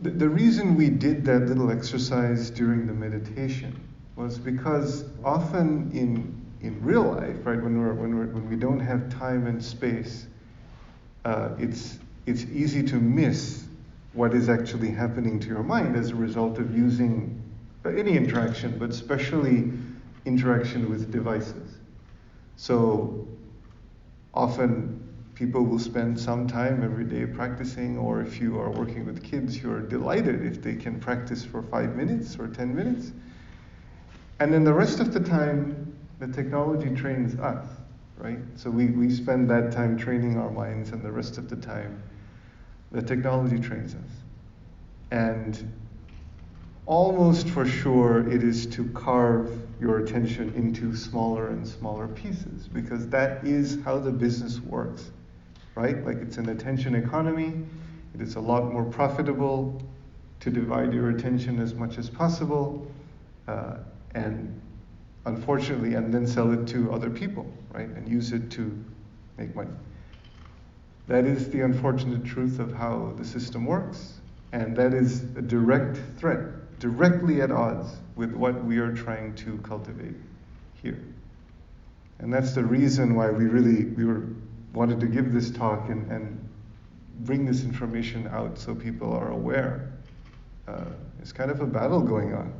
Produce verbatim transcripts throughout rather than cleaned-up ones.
The, the reason we did that little exercise during the meditation was because often in in real life, right, when we're when we're when we don't have time and space, uh, it's it's easy to miss what is actually happening to your mind as a result of using any interaction, but especially interaction with devices. So often people will spend some time every day practicing, or if you are working with kids, you're delighted if they can practice for five minutes or ten minutes. And then the rest of the time, the technology trains us, right? So we, we spend that time training our minds, and the rest of the time, the technology trains us. And almost for sure, it is to carve your attention into smaller and smaller pieces, because that is how the business works, right? Like, it's an attention economy. It is a lot more profitable to divide your attention as much as possible, uh, and unfortunately, and then sell it to other people, right? And use it to make money. That is the unfortunate truth of how the system works, and that is a direct threat, directly at odds with what we are trying to cultivate here. And that's the reason why we really we were wanted to give this talk and, and bring this information out so people are aware. Uh, it's kind of a battle going on.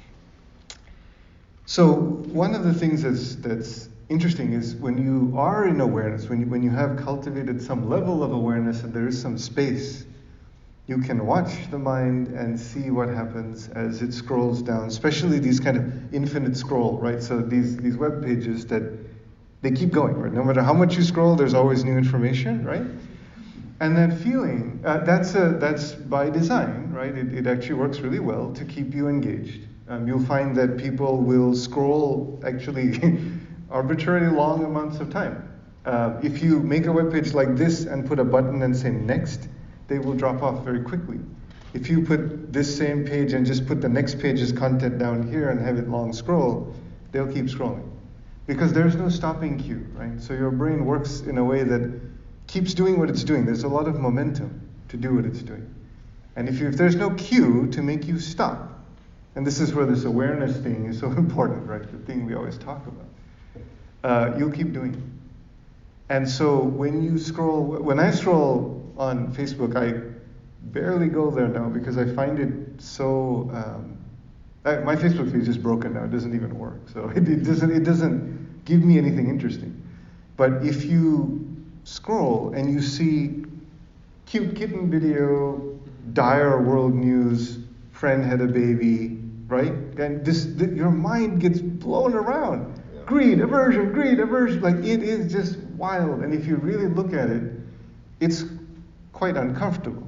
So one of the things that's that's interesting is when you are in awareness, when you, when you have cultivated some level of awareness and there is some space, you can watch the mind and see what happens as it scrolls down, especially these kind of infinite scroll, right? So these, these web pages that they keep going, right? No matter how much you scroll, there's always new information, right? And that feeling, uh, that's a, that's by design, right? It, it actually works really well to keep you engaged. Um, you'll find that people will scroll actually arbitrarily long amounts of time. Uh, if you make a web page like this and put a button and say next, they will drop off very quickly. If you put this same page and just put the next page's content down here and have it long scroll, they'll keep scrolling. Because there's no stopping cue, right? So your brain works in a way that keeps doing what it's doing. There's a lot of momentum to do what it's doing. And if, you, if there's no cue to make you stop, and this is where this awareness thing is so important, right? The thing we always talk about. Uh, you'll keep doing it. And so when you scroll, when I scroll on Facebook, I barely go there now because I find it so, um, I, my Facebook feed is just broken now. It doesn't even work. So it, it doesn't it doesn't give me anything interesting. But if you scroll and you see cute kitten video, dire world news, friend had a baby, right? And this, th- your mind gets blown around. Greed, aversion, greed, aversion. Like, it is just wild. And if you really look at it, it's quite uncomfortable.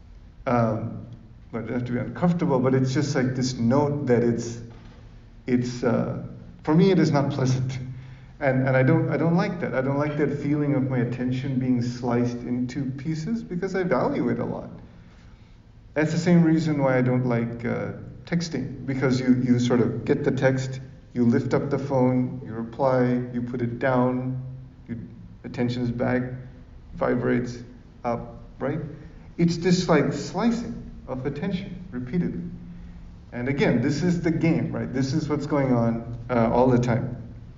Um, but it doesn't have to be uncomfortable, but it's just like this note that it's, it's uh, for me, it is not pleasant. And and I don't I don't like that. I don't like that feeling of my attention being sliced into pieces because I value it a lot. That's the same reason why I don't like uh, texting, because you, you sort of get the text, you lift up the phone, you reply, you put it down, your attention is back, vibrates up, right? It's this like slicing of attention repeatedly. And again, this is the game, right? This is what's going on uh, all the time.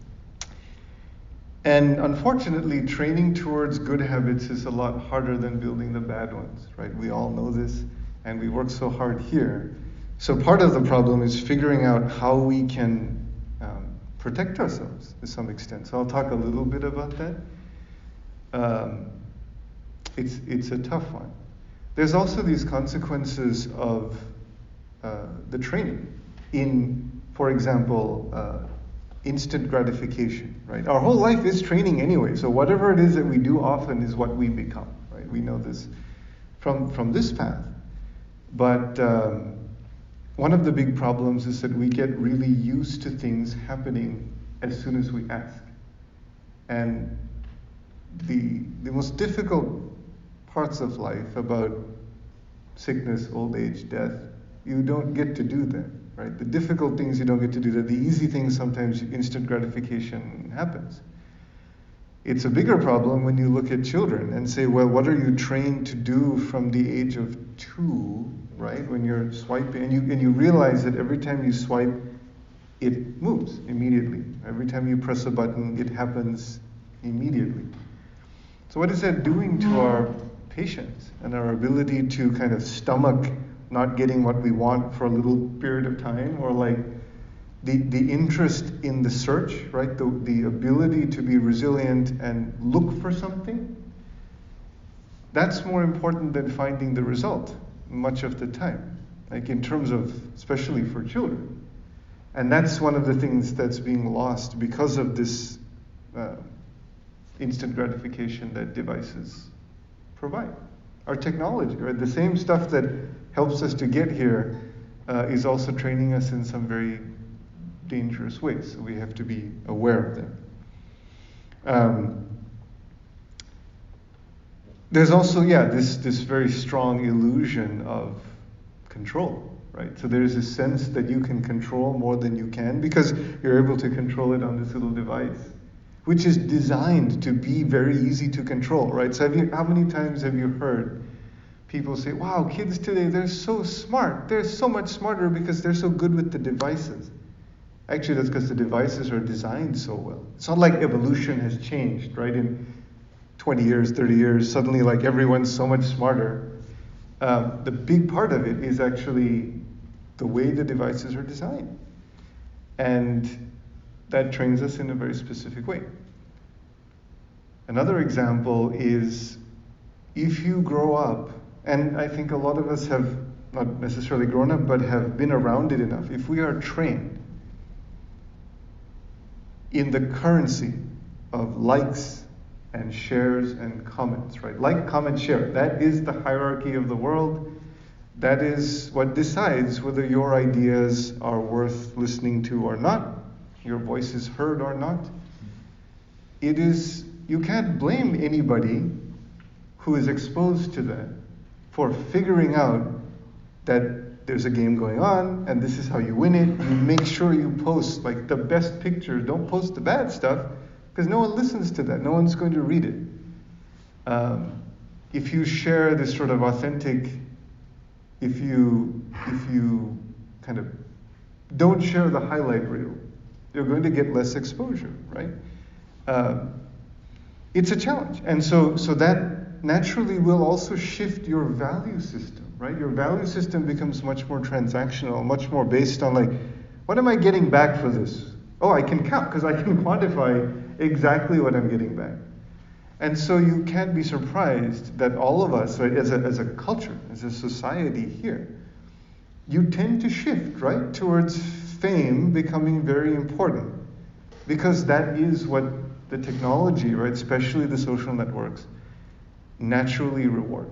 And unfortunately, training towards good habits is a lot harder than building the bad ones, right? We all know this, and we work so hard here. So part of the problem is figuring out how we can um, protect ourselves to some extent. So I'll talk a little bit about that. Um, it's it's a tough one. There's also these consequences of uh, the training in, for example, uh, instant gratification, right? Our whole life is training anyway, so whatever it is that we do often is what we become, right? We know this from, from this path. But um, one of the big problems is that we get really used to things happening as soon as we ask. And the, the most difficult parts of life about sickness, old age, death, you don't get to do that. Right? The difficult things you don't get to do that. The easy things, sometimes instant gratification happens. It's a bigger problem when you look at children and say, well, what are you trained to do from the age of two, right? When you're swiping, and you and you realize that every time you swipe, it moves immediately. Every time you press a button, it happens immediately. So what is that doing to our patience and our ability to kind of stomach not getting what we want for a little period of time, or like the the interest in the search, right? The the ability to be resilient and look for something. That's more important than finding the result much of the time, like in terms of, especially for children. And that's one of the things that's being lost because of this uh, instant gratification that devices provide. Our technology, right? The same stuff that helps us to get here uh, is also training us in some very dangerous ways. So we have to be aware of them. Um, there's also, yeah, this, this very strong illusion of control, right? So there's a sense that you can control more than you can because you're able to control it on this little device, which is designed to be very easy to control, right? So have you, how many times have you heard people say, wow, kids today, they're so smart. They're so much smarter because they're so good with the devices. Actually, that's because the devices are designed so well. It's not like evolution has changed, right? In twenty years, thirty years, suddenly like everyone's so much smarter. Um, the big part of it is actually the way the devices are designed. And that trains us in a very specific way. Another example is if you grow up, and I think a lot of us have not necessarily grown up, but have been around it enough. If we are trained in the currency of likes and shares and comments, right? Like, comment, share. That is the hierarchy of the world. That is what decides whether your ideas are worth listening to or not, your voice is heard or not. It is, you can't blame anybody who is exposed to that for figuring out that there's a game going on and this is how you win it. You make sure you post like the best pictures. Don't post the bad stuff because no one listens to that. No one's going to read it. Um, if you share this sort of authentic, if you if you kind of don't share the highlight reel, you're going to get less exposure, right? Uh, it's a challenge, and so so that naturally will also shift your value system, right? Your value system becomes much more transactional, much more based on like, what am I getting back for this? Oh, I can count because I can quantify exactly what I'm getting back. And so you can't be surprised that all of us, right, as a as a culture, as a society here, you tend to shift, right, towards fame becoming very important. Because that is what the technology, right, especially the social networks, naturally reward.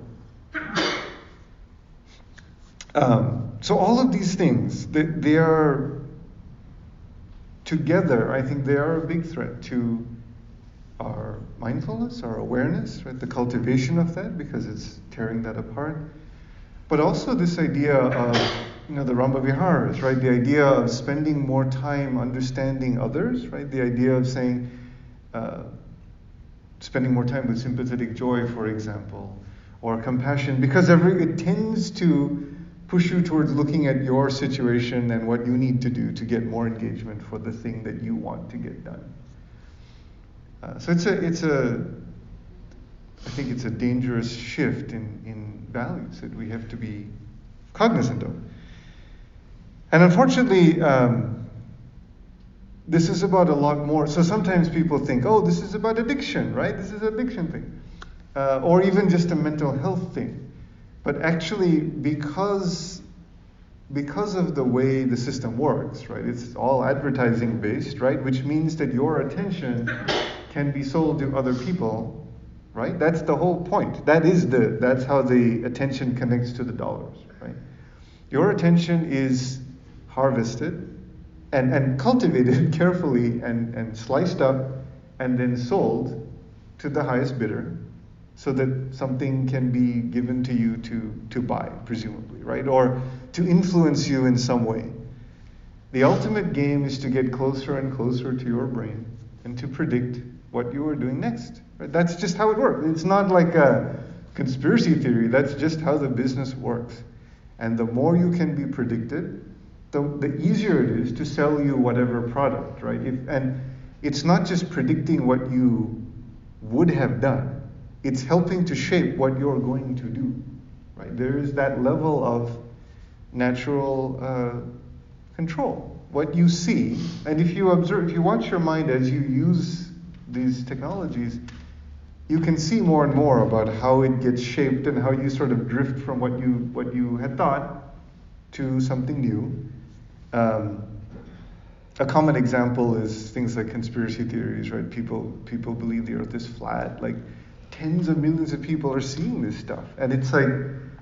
Um, so all of these things, they, they are together, I think they are a big threat to our mindfulness, our awareness, right, the cultivation of that, because it's tearing that apart. But also this idea of, you know, the Ramba Viharas, right, the idea of spending more time understanding others, right, the idea of saying, uh, spending more time with sympathetic joy, for example, or compassion, because every, it tends to push you towards looking at your situation and what you need to do to get more engagement for the thing that you want to get done. Uh, so it's a, it's a, I think it's a dangerous shift in, in values that we have to be cognizant of. And unfortunately, um, this is about a lot more. So sometimes people think, oh, this is about addiction, right? This is an addiction thing. Uh, or even just a mental health thing. But actually, because because of the way the system works, right? It's all advertising based, right? Which means that your attention can be sold to other people, right? That's the whole point. That is the that's how the attention connects to the dollars, right? Your attention is harvested and, and cultivated carefully and, and sliced up and then sold to the highest bidder, so that something can be given to you to, to buy, presumably, right? Or to influence you in some way. The ultimate game is to get closer and closer to your brain and to predict what you are doing next. Right? That's just how it works. It's not like a conspiracy theory. That's just how the business works. And the more you can be predicted, the, the easier it is to sell you whatever product, right? If, and it's not just predicting what you would have done, it's helping to shape what you're going to do, right? There is that level of natural uh, control. What you see, and if you observe, if you watch your mind as you use these technologies, you can see more and more about how it gets shaped and how you sort of drift from what you what you had thought to something new. Um, a common example is things like conspiracy theories, right? People people believe the Earth is flat. Like tens of millions of people are seeing this stuff, and it's like,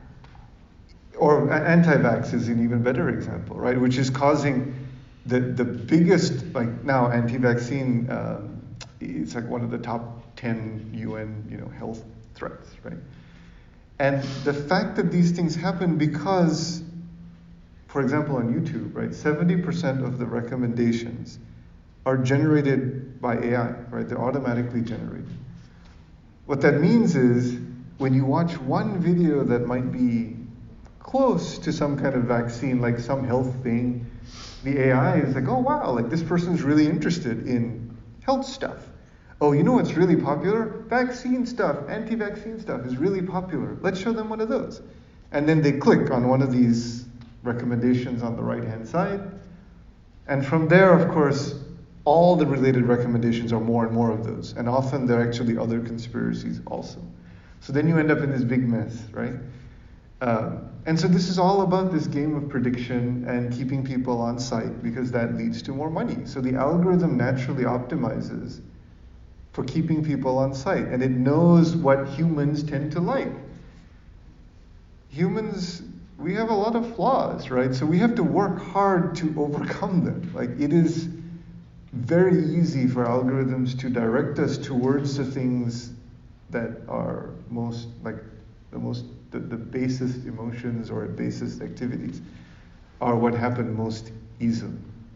or anti-vax is an even better example, right? Which is causing the the biggest, like now anti-vaccine, um, it's like one of the top ten U N, you know, health threats, right? And the fact that these things happen because, for example, on YouTube, right, seventy percent of the recommendations are generated by A I, right? They're automatically generated. What that means is when you watch one video that might be close to some kind of vaccine, like some health thing, the A I is like, oh wow, like this person's really interested in health stuff. Oh, you know what's really popular? Vaccine stuff, anti-vaccine stuff is really popular. Let's show them one of those. And then they click on one of these recommendations on the right-hand side. And from there, of course, all the related recommendations are more and more of those. And often there are actually other conspiracies also. So then you end up in this big mess, right? Um, and so this is all about this game of prediction and keeping people on site because that leads to more money. So the algorithm naturally optimizes for keeping people on site, and it knows what humans tend to like. Humans, we have a lot of flaws, right? So we have to work hard to overcome them. Like it is very easy for algorithms to direct us towards the things that are most, like the most, the, the basest emotions or basest activities are what happen most easily.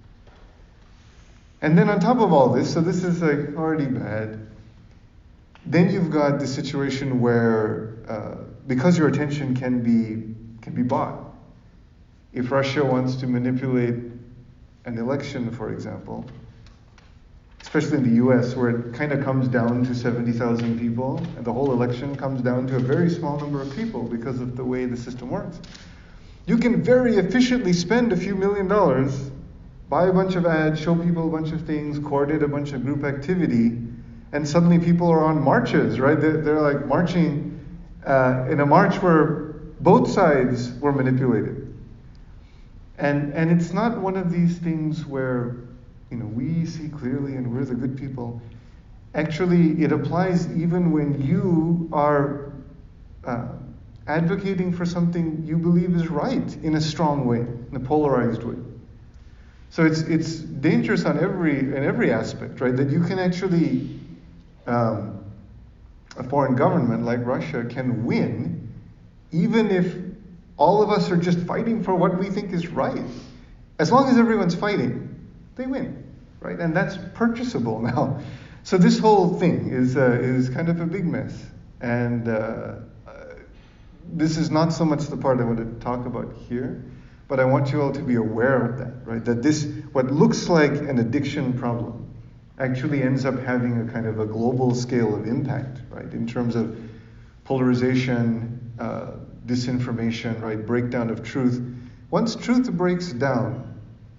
And then on top of all this, so this is like already bad, then you've got the situation where, uh, because your attention can be can be bought. If Russia wants to manipulate an election, for example, especially in the U S, where it kind of comes down to seventy thousand people, and the whole election comes down to a very small number of people because of the way the system works, you can very efficiently spend a few million dollars, buy a bunch of ads, show people a bunch of things, coordinate a bunch of group activity, and suddenly people are on marches, right? They're, they're like marching uh, in a march where both sides were manipulated. And and it's not one of these things where, you know, we see clearly and we're the good people. Actually, it applies even when you are uh, advocating for something you believe is right in a strong way, in a polarized way. So it's it's dangerous on every in every aspect, right? That you can actually, um, a foreign government like Russia can win, even if all of us are just fighting for what we think is right. As long as everyone's fighting, they win, right? And that's purchasable now. So this whole thing is uh, is kind of a big mess, and uh, uh, this is not so much the part I want to talk about here. But I want you all to be aware of that, right? That this, what looks like an addiction problem, actually ends up having a kind of a global scale of impact, right? In terms of polarization, uh, disinformation, right? Breakdown of truth. Once truth breaks down,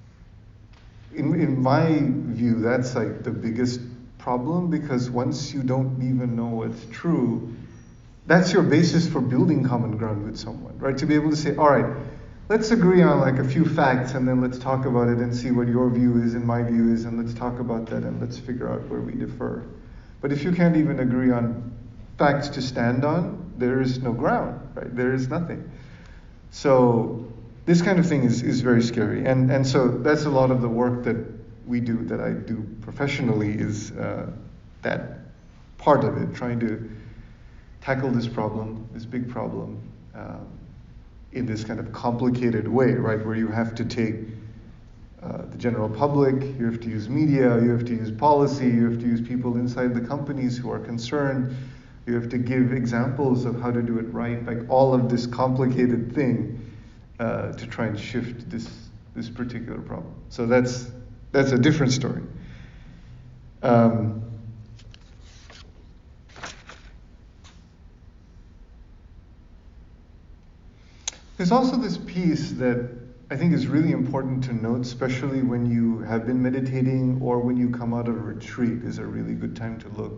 in, in my view, that's like the biggest problem, because once you don't even know what's true, that's your basis for building common ground with someone, right? To be able to say, all right, let's agree on like a few facts, and then let's talk about it and see what your view is and my view is, and let's talk about that and let's figure out where we differ. But if you can't even agree on facts to stand on, there is no ground, right? There is nothing. So this kind of thing is, is very scary. And and so that's a lot of the work that we do, that I do professionally, is uh, that part of it, trying to tackle this problem, this big problem, um, in this kind of complicated way, right, where you have to take uh, the general public, you have to use media, you have to use policy, you have to use people inside the companies who are concerned, you have to give examples of how to do it right, like all of this complicated thing uh, to try and shift this this particular problem. So that's that's a different story. Um, there's also this piece that I think is really important to note, especially when you have been meditating or when you come out of a retreat, is a really good time to look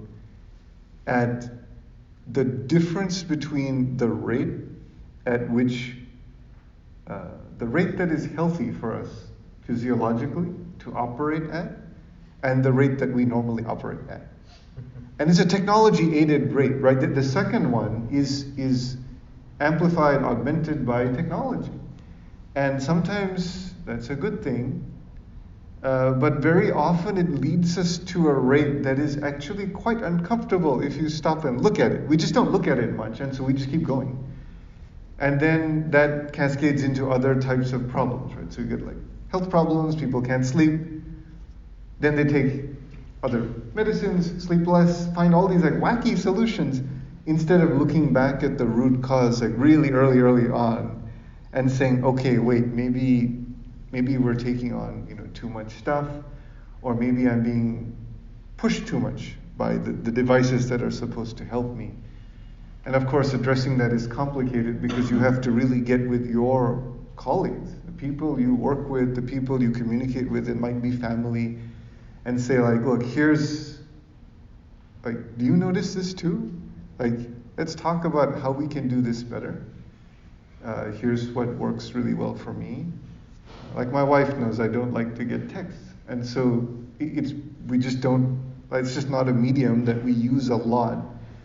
at the difference between the rate at which, uh, the rate that is healthy for us physiologically to operate at, and the rate that we normally operate at. And it's a technology-aided rate, right? The, the second one is, is amplified, augmented by technology. And sometimes that's a good thing, uh, but very often it leads us to a rate that is actually quite uncomfortable if you stop and look at it. We just don't look at it much, and so we just keep going. And then that cascades into other types of problems, right? So you get like health problems, people can't sleep, then they take other medicines, sleep less, find all these like wacky solutions instead of looking back at the root cause like really early, early on and saying, okay, wait, maybe maybe we're taking on, you know, too much stuff, or maybe I'm being pushed too much by the, the devices that are supposed to help me. And of course, addressing that is complicated because you have to really get with your colleagues, the people you work with, the people you communicate with, it might be family, and say like, look, here's, like, do you notice this too? Like, let's talk about how we can do this better. Uh, here's what works really well for me. Like my wife knows I don't like to get texts. And so it's, we just don't, it's just not a medium that we use a lot.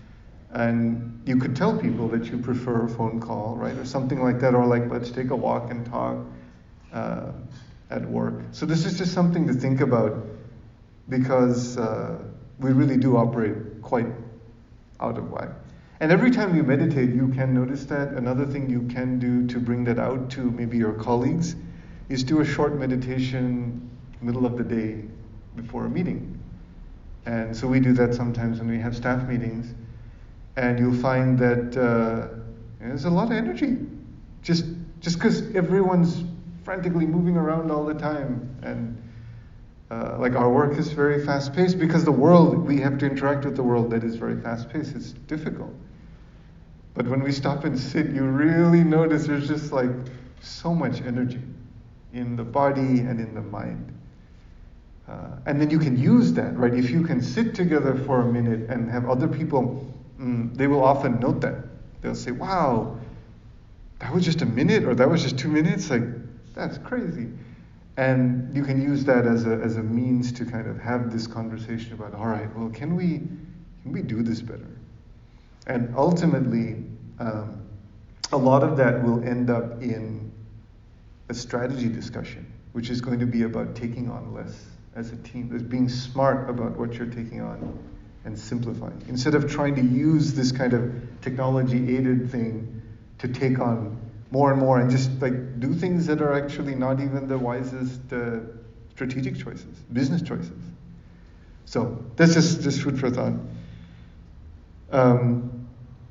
And you could tell people that you prefer a phone call, right? Or something like that, or like, let's take a walk and talk uh, at work. So this is just something to think about because uh, we really do operate quite out of whack. And every time you meditate, you can notice that. Another thing you can do to bring that out to maybe your colleagues is do a short meditation middle of the day before a meeting. And so we do that sometimes when we have staff meetings. And you'll find that uh, there's a lot of energy. Just just because everyone's frantically moving around all the time. And uh, like our work is very fast-paced because the world, we have to interact with the world that is very fast-paced. It's difficult. But when we stop and sit, you really notice there's just like so much energy in the body and in the mind. Uh, and then you can use that, right? If you can sit together for a minute and have other people, mm, they will often note that. They'll say, wow, that was just a minute, or that was just two minutes? Like, that's crazy. And you can use that as a as a means to kind of have this conversation about, all right, well, can we can we do this better? And ultimately, um, a lot of that will end up in a strategy discussion, which is going to be about taking on less as a team, as being smart about what you're taking on and simplifying. Instead of trying to use this kind of technology-aided thing to take on more and more and just like do things that are actually not even the wisest uh, strategic choices, business choices. So that's just, just food for thought. Um,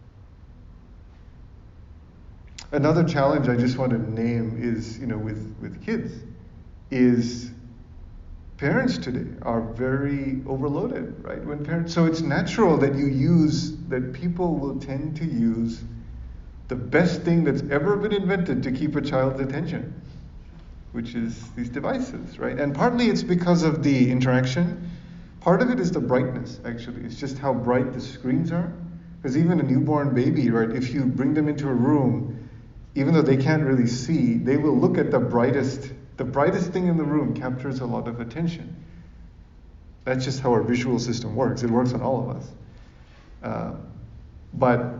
another challenge I just want to name is, you know, with, with kids, is parents today are very overloaded, right? When parents, so it's natural that you use, that people will tend to use the best thing that's ever been invented to keep a child's attention, which is these devices, right? And partly it's because of the interaction. Part of it is the brightness, actually. It's just how bright the screens are. Because even a newborn baby, right, if you bring them into a room, even though they can't really see, they will look at the brightest, the brightest thing in the room captures a lot of attention. That's just how our visual system works. It works on all of us. Uh, but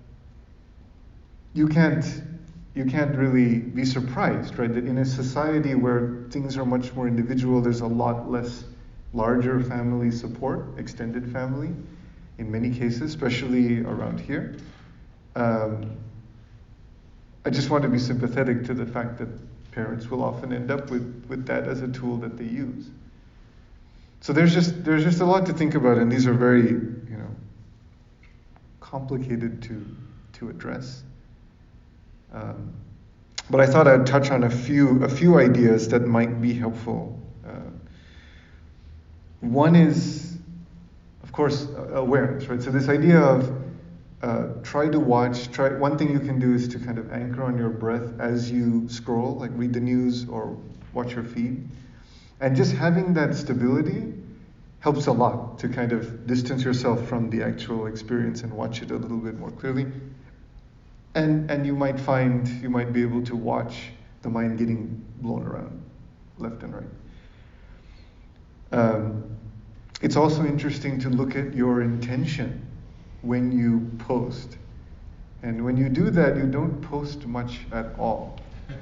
you can't, you can't really be surprised, right, that in a society where things are much more individual, there's a lot less larger family support, extended family, in many cases, especially around here. Um, I just want to be sympathetic to the fact that parents will often end up with, with that as a tool that they use. So there's just there's just a lot to think about, and these are very, you know, complicated to to address. Um, But I thought I'd touch on a few a few ideas that might be helpful. Uh, one is, of course, awareness, right? So this idea of uh, try to watch. Try one thing you can do is to kind of anchor on your breath as you scroll, like read the news or watch your feed, and just having that stability helps a lot to kind of distance yourself from the actual experience and watch it a little bit more clearly. And and you might find you might be able to watch the mind getting blown around left and right. Um, it's also interesting to look at your intention when you post. And when you do that, you don't post much at all.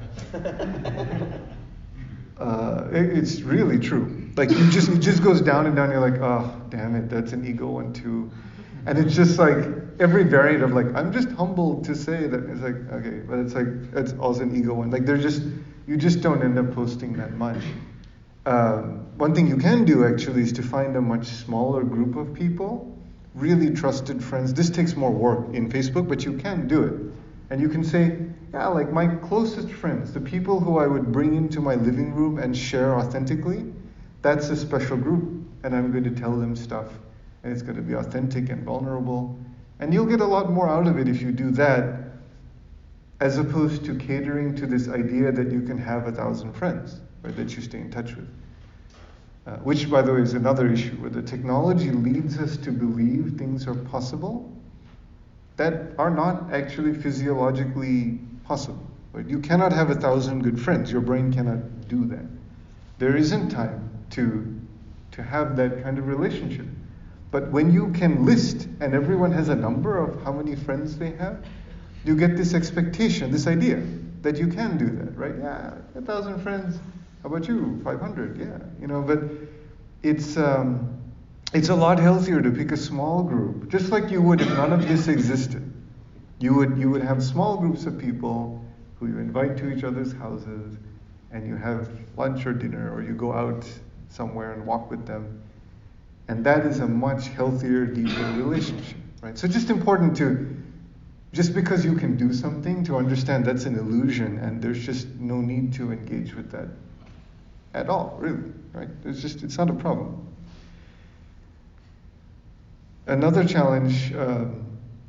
uh, it, it's really true. Like you just it just goes down and down. You're like, oh, damn it, that's an ego one too. And it's just like every variant of like, I'm just humbled to say that. It's like, okay, but it's like, it's also an ego one. Like they're just, you just don't end up posting that much. Um, one thing you can do actually is to find a much smaller group of people, really trusted friends. This takes more work in Facebook, but you can do it. And you can say, yeah, like my closest friends, the people who I would bring into my living room and share authentically, that's a special group. And I'm going to tell them stuff. And it's going to be authentic and vulnerable. And you'll get a lot more out of it if you do that, as opposed to catering to this idea that you can have a thousand friends, right, that you stay in touch with. Uh, which, by the way, is another issue, where the technology leads us to believe things are possible that are not actually physiologically possible. Right? You cannot have a thousand good friends. Your brain cannot do that. There isn't time to, to have that kind of relationship. But when you can list, and everyone has a number of how many friends they have, you get this expectation, this idea that you can do that, right? Yeah, a thousand friends. How about you? five hundred, yeah. You know, but it's um, it's a lot healthier to pick a small group, just like you would if none of this existed. You would you would have small groups of people who you invite to each other's houses, and you have lunch or dinner, or you go out somewhere and walk with them. And that is a much healthier, deeper relationship, right? So just important to, just because you can do something, to understand that's an illusion, and there's just no need to engage with that at all, really, right? It's just, it's not a problem. Another challenge um,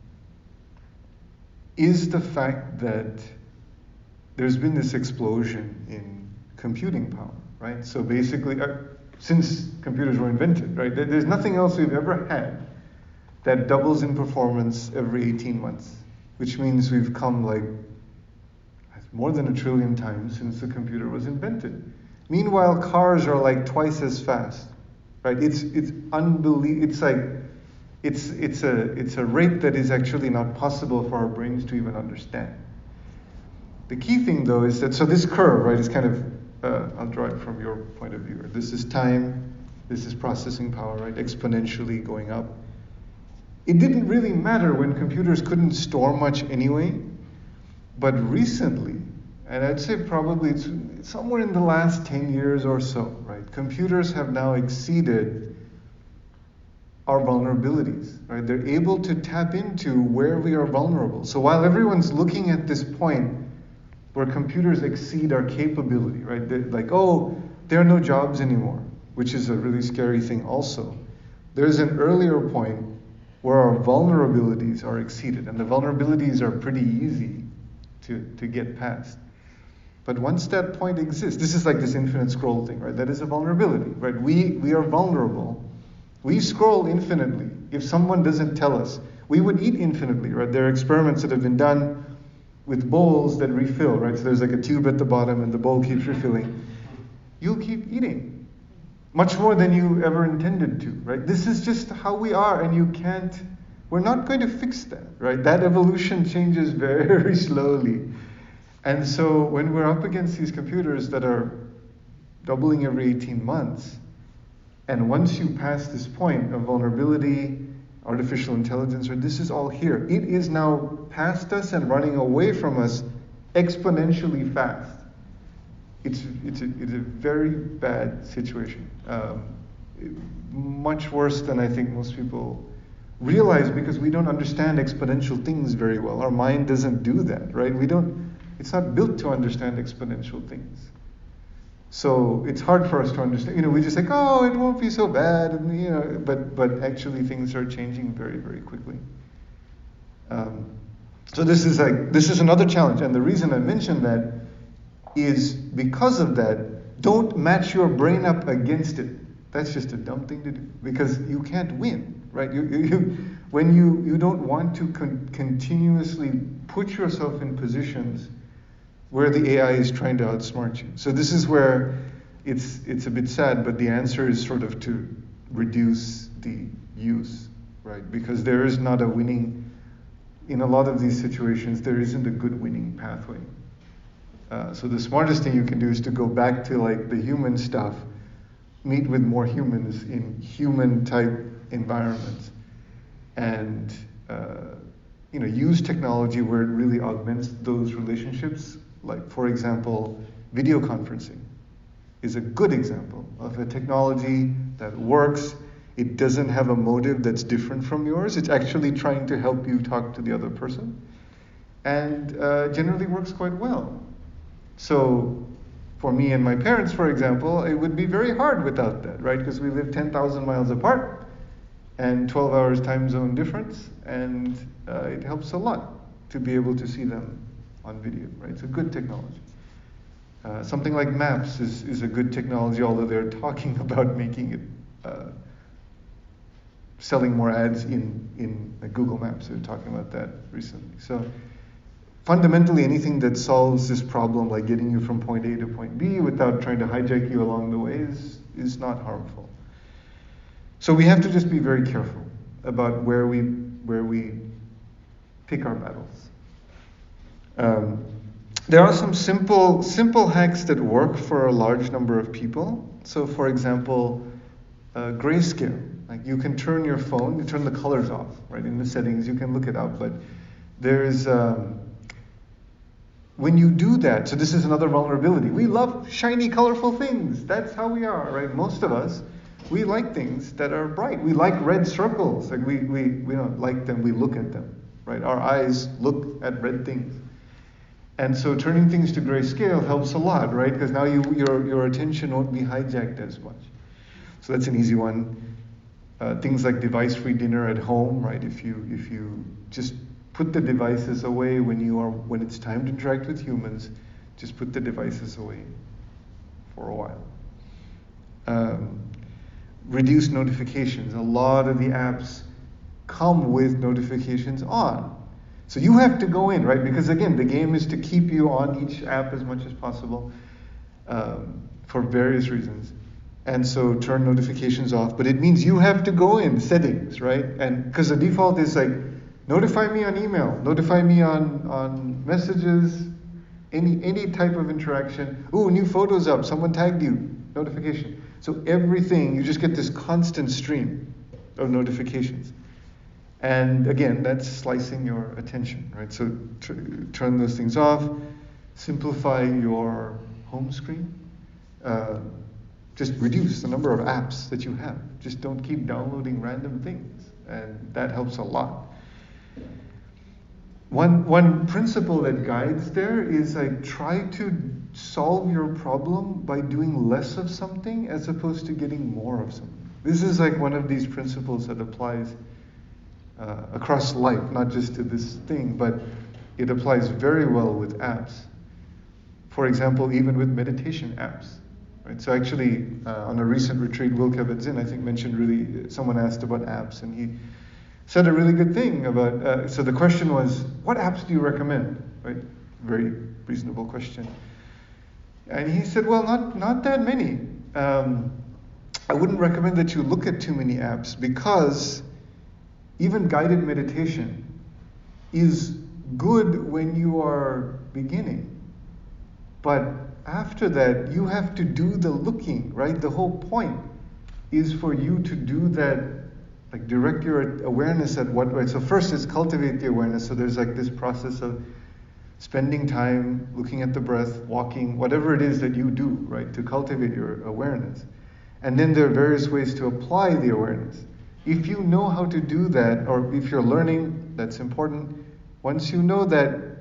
is the fact that there's been this explosion in computing power, right? So basically, uh, since computers were invented, right? There's nothing else we've ever had that doubles in performance every eighteen months, which means we've come like more than a trillion times since the computer was invented. Meanwhile, cars are like twice as fast, right? It's it's unbelievable. It's like it's it's a it's a rate that is actually not possible for our brains to even understand. The key thing, though, is that so this curve, right, is kind of Uh, I'll draw it from your point of view. This is time, this is processing power, right? Exponentially going up. It didn't really matter when computers couldn't store much anyway, but recently, and I'd say probably it's somewhere in the last ten years or so, right? Computers have now exceeded our vulnerabilities, right? They're able to tap into where we are vulnerable. So while everyone's looking at this point where computers exceed our capability, right? They're like, oh, there are no jobs anymore, which is a really scary thing also. There's an earlier point where our vulnerabilities are exceeded, and the vulnerabilities are pretty easy to, to get past. But once that point exists, this is like this infinite scroll thing, right? That is a vulnerability, right? We, we are vulnerable. We scroll infinitely. If someone doesn't tell us, we would eat infinitely, right? There are experiments that have been done with bowls that refill, right? So there's like a tube at the bottom and the bowl keeps refilling. You'll keep eating much more than you ever intended to, right? This is just how we are, and you can't, we're not going to fix that, right? That evolution changes very slowly. And so when we're up against these computers that are doubling every eighteen months, and once you pass this point of vulnerability, artificial intelligence, or this is all here. It is now past us and running away from us exponentially fast. It's it's a, it's a very bad situation. Um, it, much worse than I think most people realize, because we don't understand exponential things very well. Our mind doesn't do that, right? We don't it's not built to understand exponential things. So it's hard for us to understand. You know, we just think, oh, it won't be so bad, and you know, but but actually things are changing very very quickly. Um, so this is like this is another challenge, and the reason I mention that is because of that. Don't match your brain up against it. That's just a dumb thing to do because you can't win, right? You, you, you when you you don't want to con- continuously put yourself in positions where the A I is trying to outsmart you. So this is where it's it's a bit sad, but the answer is sort of to reduce the use, right? Because there is not a winning, in a lot of these situations, there isn't a good winning pathway. Uh, so the smartest thing you can do is to go back to like the human stuff, meet with more humans in human type environments, and uh, you know, use technology where it really augments those relationships. Like, for example, video conferencing is a good example of a technology that works. It doesn't have a motive that's different from yours. It's actually trying to help you talk to the other person, and uh, generally works quite well. So for me and my parents, for example, it would be very hard without that, right? Because we live ten thousand miles apart and twelve hours time zone difference, and uh, it helps a lot to be able to see them on video, right? It's a good technology. Uh, something like Maps is, is a good technology, although they're talking about making it, uh, selling more ads in, in uh, Google Maps. They're talking about that recently. So fundamentally, anything that solves this problem, like getting you from point A to point B without trying to hijack you along the way, is, is not harmful. So we have to just be very careful about where we where we pick our battles. Um, there are some simple simple hacks that work for a large number of people. So, for example, uh, grayscale. Like you can turn your phone, you turn the colors off, right? In the settings, you can look it up. But there's um, when you do that, so this is another vulnerability. We love shiny, colorful things. That's how we are, right? Most of us, we like things that are bright. We like red circles. Like we we we don't like them. We look at them, right? Our eyes look at red things. And so turning things to grayscale helps a lot, right? Because now you, your your attention won't be hijacked as much. So that's an easy one. Uh, things like device-free dinner at home, right? If you if you just put the devices away when you are when it's time to interact with humans, just put the devices away for a while. Um, reduce notifications. A lot of the apps come with notifications on. So you have to go in, right? Because again, the game is to keep you on each app as much as possible um, for various reasons. And so turn notifications off. But it means you have to go in settings, right? And because the default is like, notify me on email, notify me on, on messages, any any type of interaction. Ooh, new photos up, someone tagged you, notification. So everything, you just get this constant stream of notifications. And again, that's slicing your attention, right? So tr- turn those things off, simplify your home screen, uh, just reduce the number of apps that you have. Just don't keep downloading random things, and that helps a lot. One one principle that guides there is like try to solve your problem by doing less of something as opposed to getting more of something. This is like one of these principles that applies uh, across life, not just to this thing, but it applies very well with apps. For example, even with meditation apps. Right? So actually, uh, on a recent retreat, Will Kabat-Zinn, I think, mentioned really, someone asked about apps, and he said a really good thing about, uh, so the question was, what apps do you recommend? Right? Very reasonable question. And he said, well, not, not that many. Um, I wouldn't recommend that you look at too many apps because even guided meditation is good when you are beginning. But after that, you have to do the looking, right? The whole point is for you to do that, like direct your awareness at what way. So first is cultivate the awareness. So there's like this process of spending time looking at the breath, walking, whatever it is that you do, right, to cultivate your awareness. And then there are various ways to apply the awareness. If you know how to do that, or if you're learning, that's important. Once you know that,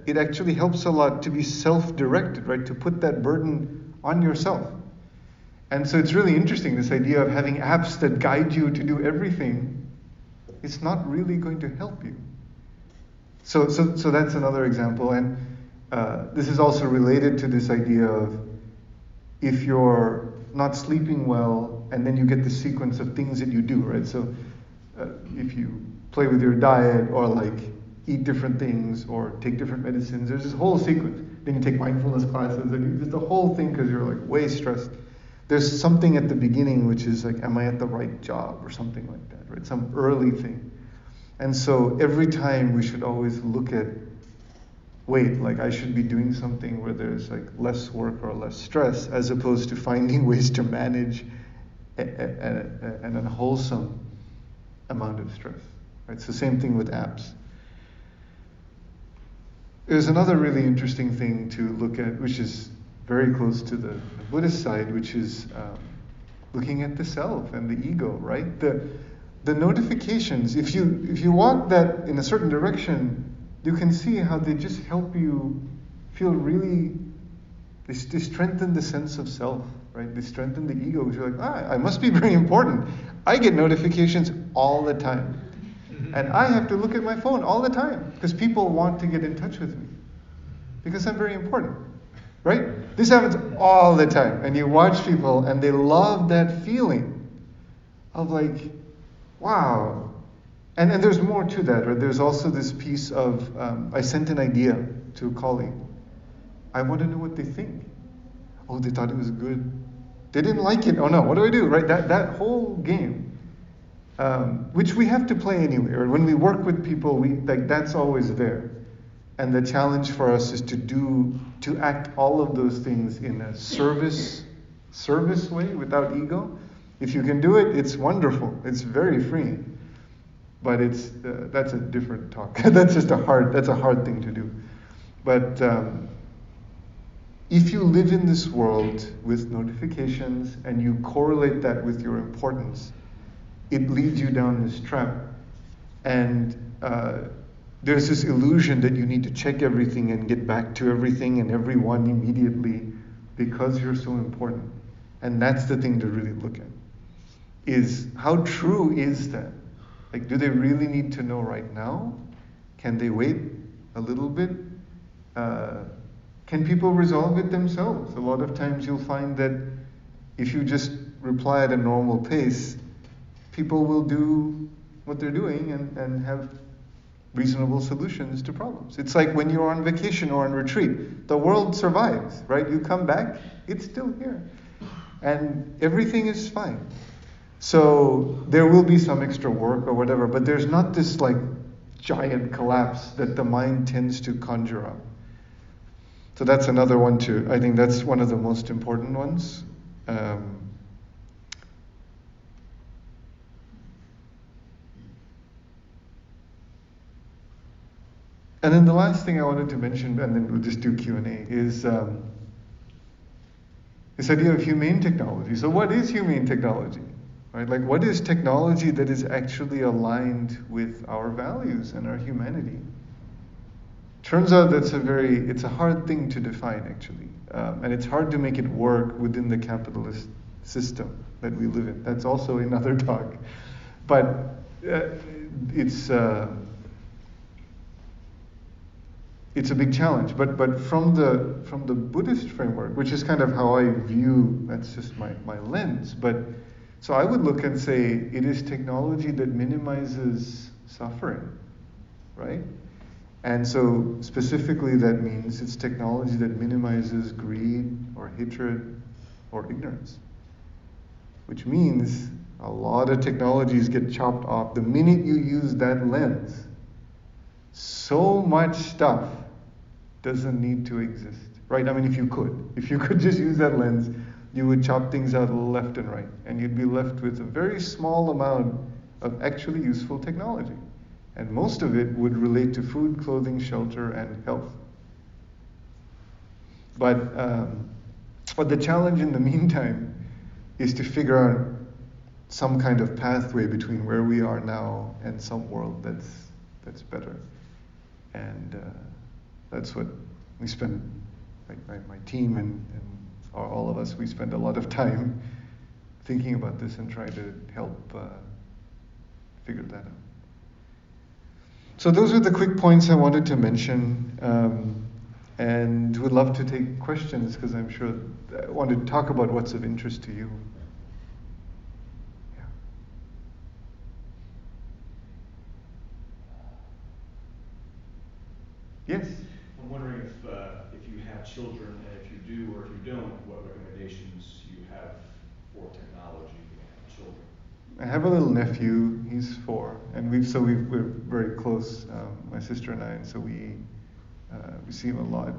it actually helps a lot to be self-directed, right? To put that burden on yourself. And so it's really interesting, this idea of having apps that guide you to do everything. It's not really going to help you. So, so, so that's another example. And uh, this is also related to this idea of if you're not sleeping well, and then you get the sequence of things that you do, right? So uh, if you play with your diet, or like eat different things, or take different medicines, there's this whole sequence. Then you take mindfulness classes, and you, just the whole thing because you're like way stressed. There's something at the beginning which is like, am I at the right job, or something like that, right? Some early thing. And so every time we should always look at, wait, like I should be doing something where there's like less work or less stress, as opposed to finding ways to manage a, a, a, an unwholesome amount of stress. Right? So same thing with apps. There's another really interesting thing to look at, which is very close to the, the Buddhist side, which is um, looking at the self and the ego, right? The the notifications, if you if you walk that in a certain direction, you can see how they just help you feel really, they, they strengthen the sense of self, right? They strengthen the ego, because you're like, ah, I must be very important. I get notifications all the time. And I have to look at my phone all the time, because people want to get in touch with me, because I'm very important, right? This happens all the time. And you watch people, and they love that feeling of like, wow. And, and there's more to that, right? There's also this piece of, um, I sent an idea to a colleague. I want to know what they think. Oh, they thought it was good. They didn't like it. Oh no, what do I do, right? That, that whole game, um, which we have to play anyway, or when we work with people, we like that's always there. And the challenge for us is to do, to act all of those things in a service, service way without ego. If you can do it, it's wonderful. It's very freeing. But it's uh, that's a different talk. That's just a hard. That's a hard thing to do. But um, if you live in this world with notifications and you correlate that with your importance, it leads you down this trap. And uh, there's this illusion that you need to check everything and get back to everything and everyone immediately because you're so important. And that's the thing to really look at. Is how true is that? Like, do they really need to know right now? Can they wait a little bit? Uh, can people resolve it themselves? A lot of times you'll find that if you just reply at a normal pace, people will do what they're doing and, and have reasonable solutions to problems. It's like when you're on vacation or on retreat. The world survives, right? You come back, it's still here. And everything is fine. So there will be some extra work or whatever, but there's not this like giant collapse that the mind tends to conjure up. So that's another one too. I think that's one of the most important ones. Um, and then the last thing I wanted to mention, and then we'll just do Q and A, is um, this idea of humane technology. So what is humane technology? Right? Like, what is technology that is actually aligned with our values and our humanity? Turns out that's a very, it's a hard thing to define, actually. Um, and it's hard to make it work within the capitalist system that we live in. That's also another talk. But uh, it's, uh, it's a big challenge. But but from the from the Buddhist framework, which is kind of how I view, that's just my, my lens, but so I would look and say it is technology that minimizes suffering, right? And so specifically that means it's technology that minimizes greed or hatred or ignorance, which means a lot of technologies get chopped off. The minute you use that lens, so much stuff doesn't need to exist, right? I mean, if you could, if you could just use that lens, you would chop things out left and right, and you'd be left with a very small amount of actually useful technology. And most of it would relate to food, clothing, shelter, and health. But, um, but the challenge in the meantime is to figure out some kind of pathway between where we are now and some world that's, that's better. And uh, that's what we spend, like my, my team and, and all of us, we spend a lot of time thinking about this and trying to help uh, figure that out. So those are the quick points I wanted to mention, um, and would love to take questions because I'm sure I wanted to talk about what's of interest to you. Yeah. Yes? I'm wondering if uh, if you have children, and if you do or if you don't, what recommendations you have for technology for children. I have a little nephew. He's four, and we've so we we're very close, um, my sister and I, and so we uh, we see him a lot.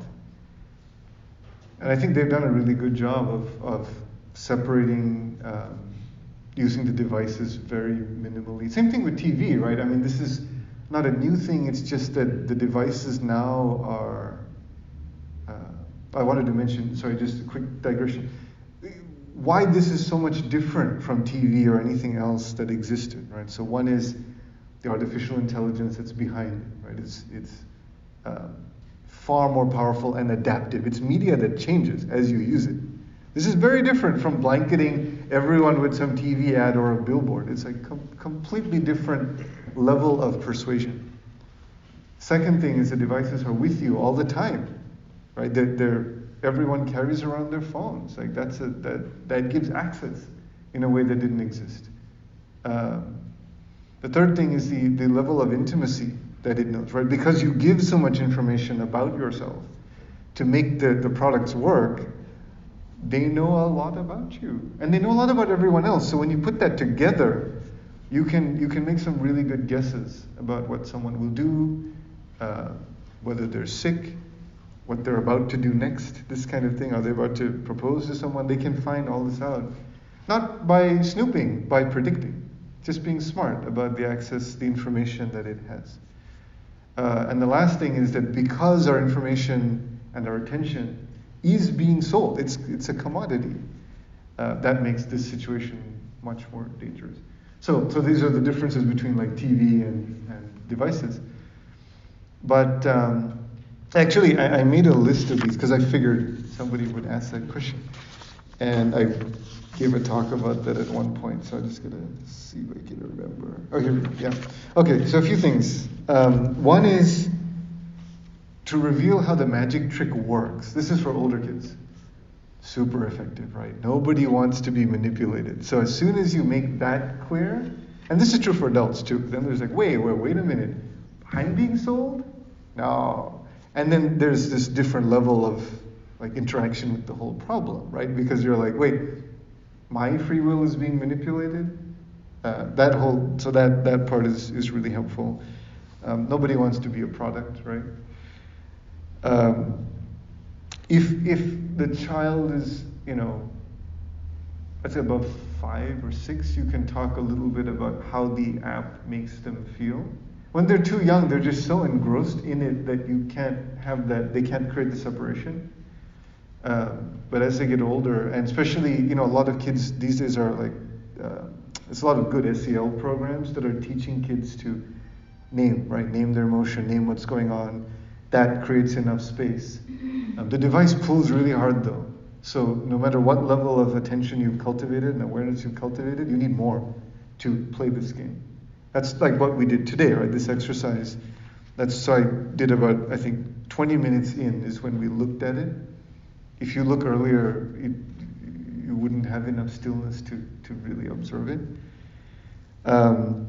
And I think they've done a really good job of of separating, um, using the devices very minimally. Same thing with T V, right? I mean, this is not a new thing. It's just that the devices now are. Uh, I wanted to mention. Sorry, just a quick digression. Why this is so much different from T V or anything else that existed, right? So one is the artificial intelligence that's behind it, right? It's it's um, far more powerful and adaptive. It's media that changes as you use it. This is very different from blanketing everyone with some T V ad or a billboard. It's a com- completely different level of persuasion. Second thing is the devices are with you all the time, right? They're, they're everyone carries around their phones. Like that's a, that that gives access in a way that didn't exist. Um, the third thing is the, the level of intimacy that it knows, right? Because you give so much information about yourself to make the, the products work, they know a lot about you. And they know a lot about everyone else. So when you put that together, you can you can make some really good guesses about what someone will do, uh, whether they're sick, what they're about to do next, this kind of thing. Are they about to propose to someone? They can find all this out. Not by snooping, by predicting. Just being smart about the access, the information that it has. Uh, and the last thing is that because our information and our attention is being sold, it's it's a commodity, uh, that makes this situation much more dangerous. So so these are the differences between like T V and, and devices. But um, Actually, I, I made a list of these because I figured somebody would ask that question. And I gave a talk about that at one point, so I'm just going to see if I can remember. Oh, here we go. Yeah. Okay, so a few things. Um, one is to reveal how the magic trick works. This is for older kids. Super effective, right? Nobody wants to be manipulated. So as soon as you make that clear, and this is true for adults too, then there's like, wait, wait, wait a minute. I'm being sold? No. And then there's this different level of like interaction with the whole problem, right? Because you're like, wait, my free will is being manipulated? Uh, that whole, so that, that part is, is really helpful. Um, nobody wants to be a product, right? Um, if if the child is, you know, let's say above five or six, you can talk a little bit about how the app makes them feel. When they're too young, they're just so engrossed in it that you can't have that, they can't create the separation. Um, but as they get older, and especially, you know, a lot of kids these days are like, uh, there's a lot of good S E L programs that are teaching kids to name, right? Name their emotion, name what's going on. That creates enough space. Um, the device pulls really hard though. So no matter what level of attention you've cultivated and awareness you've cultivated, you need more to play this game. That's like what we did today, right? This exercise. That's so I did about, I think, twenty minutes in is when we looked at it. If you look earlier, it, you wouldn't have enough stillness to, to really observe it. Um,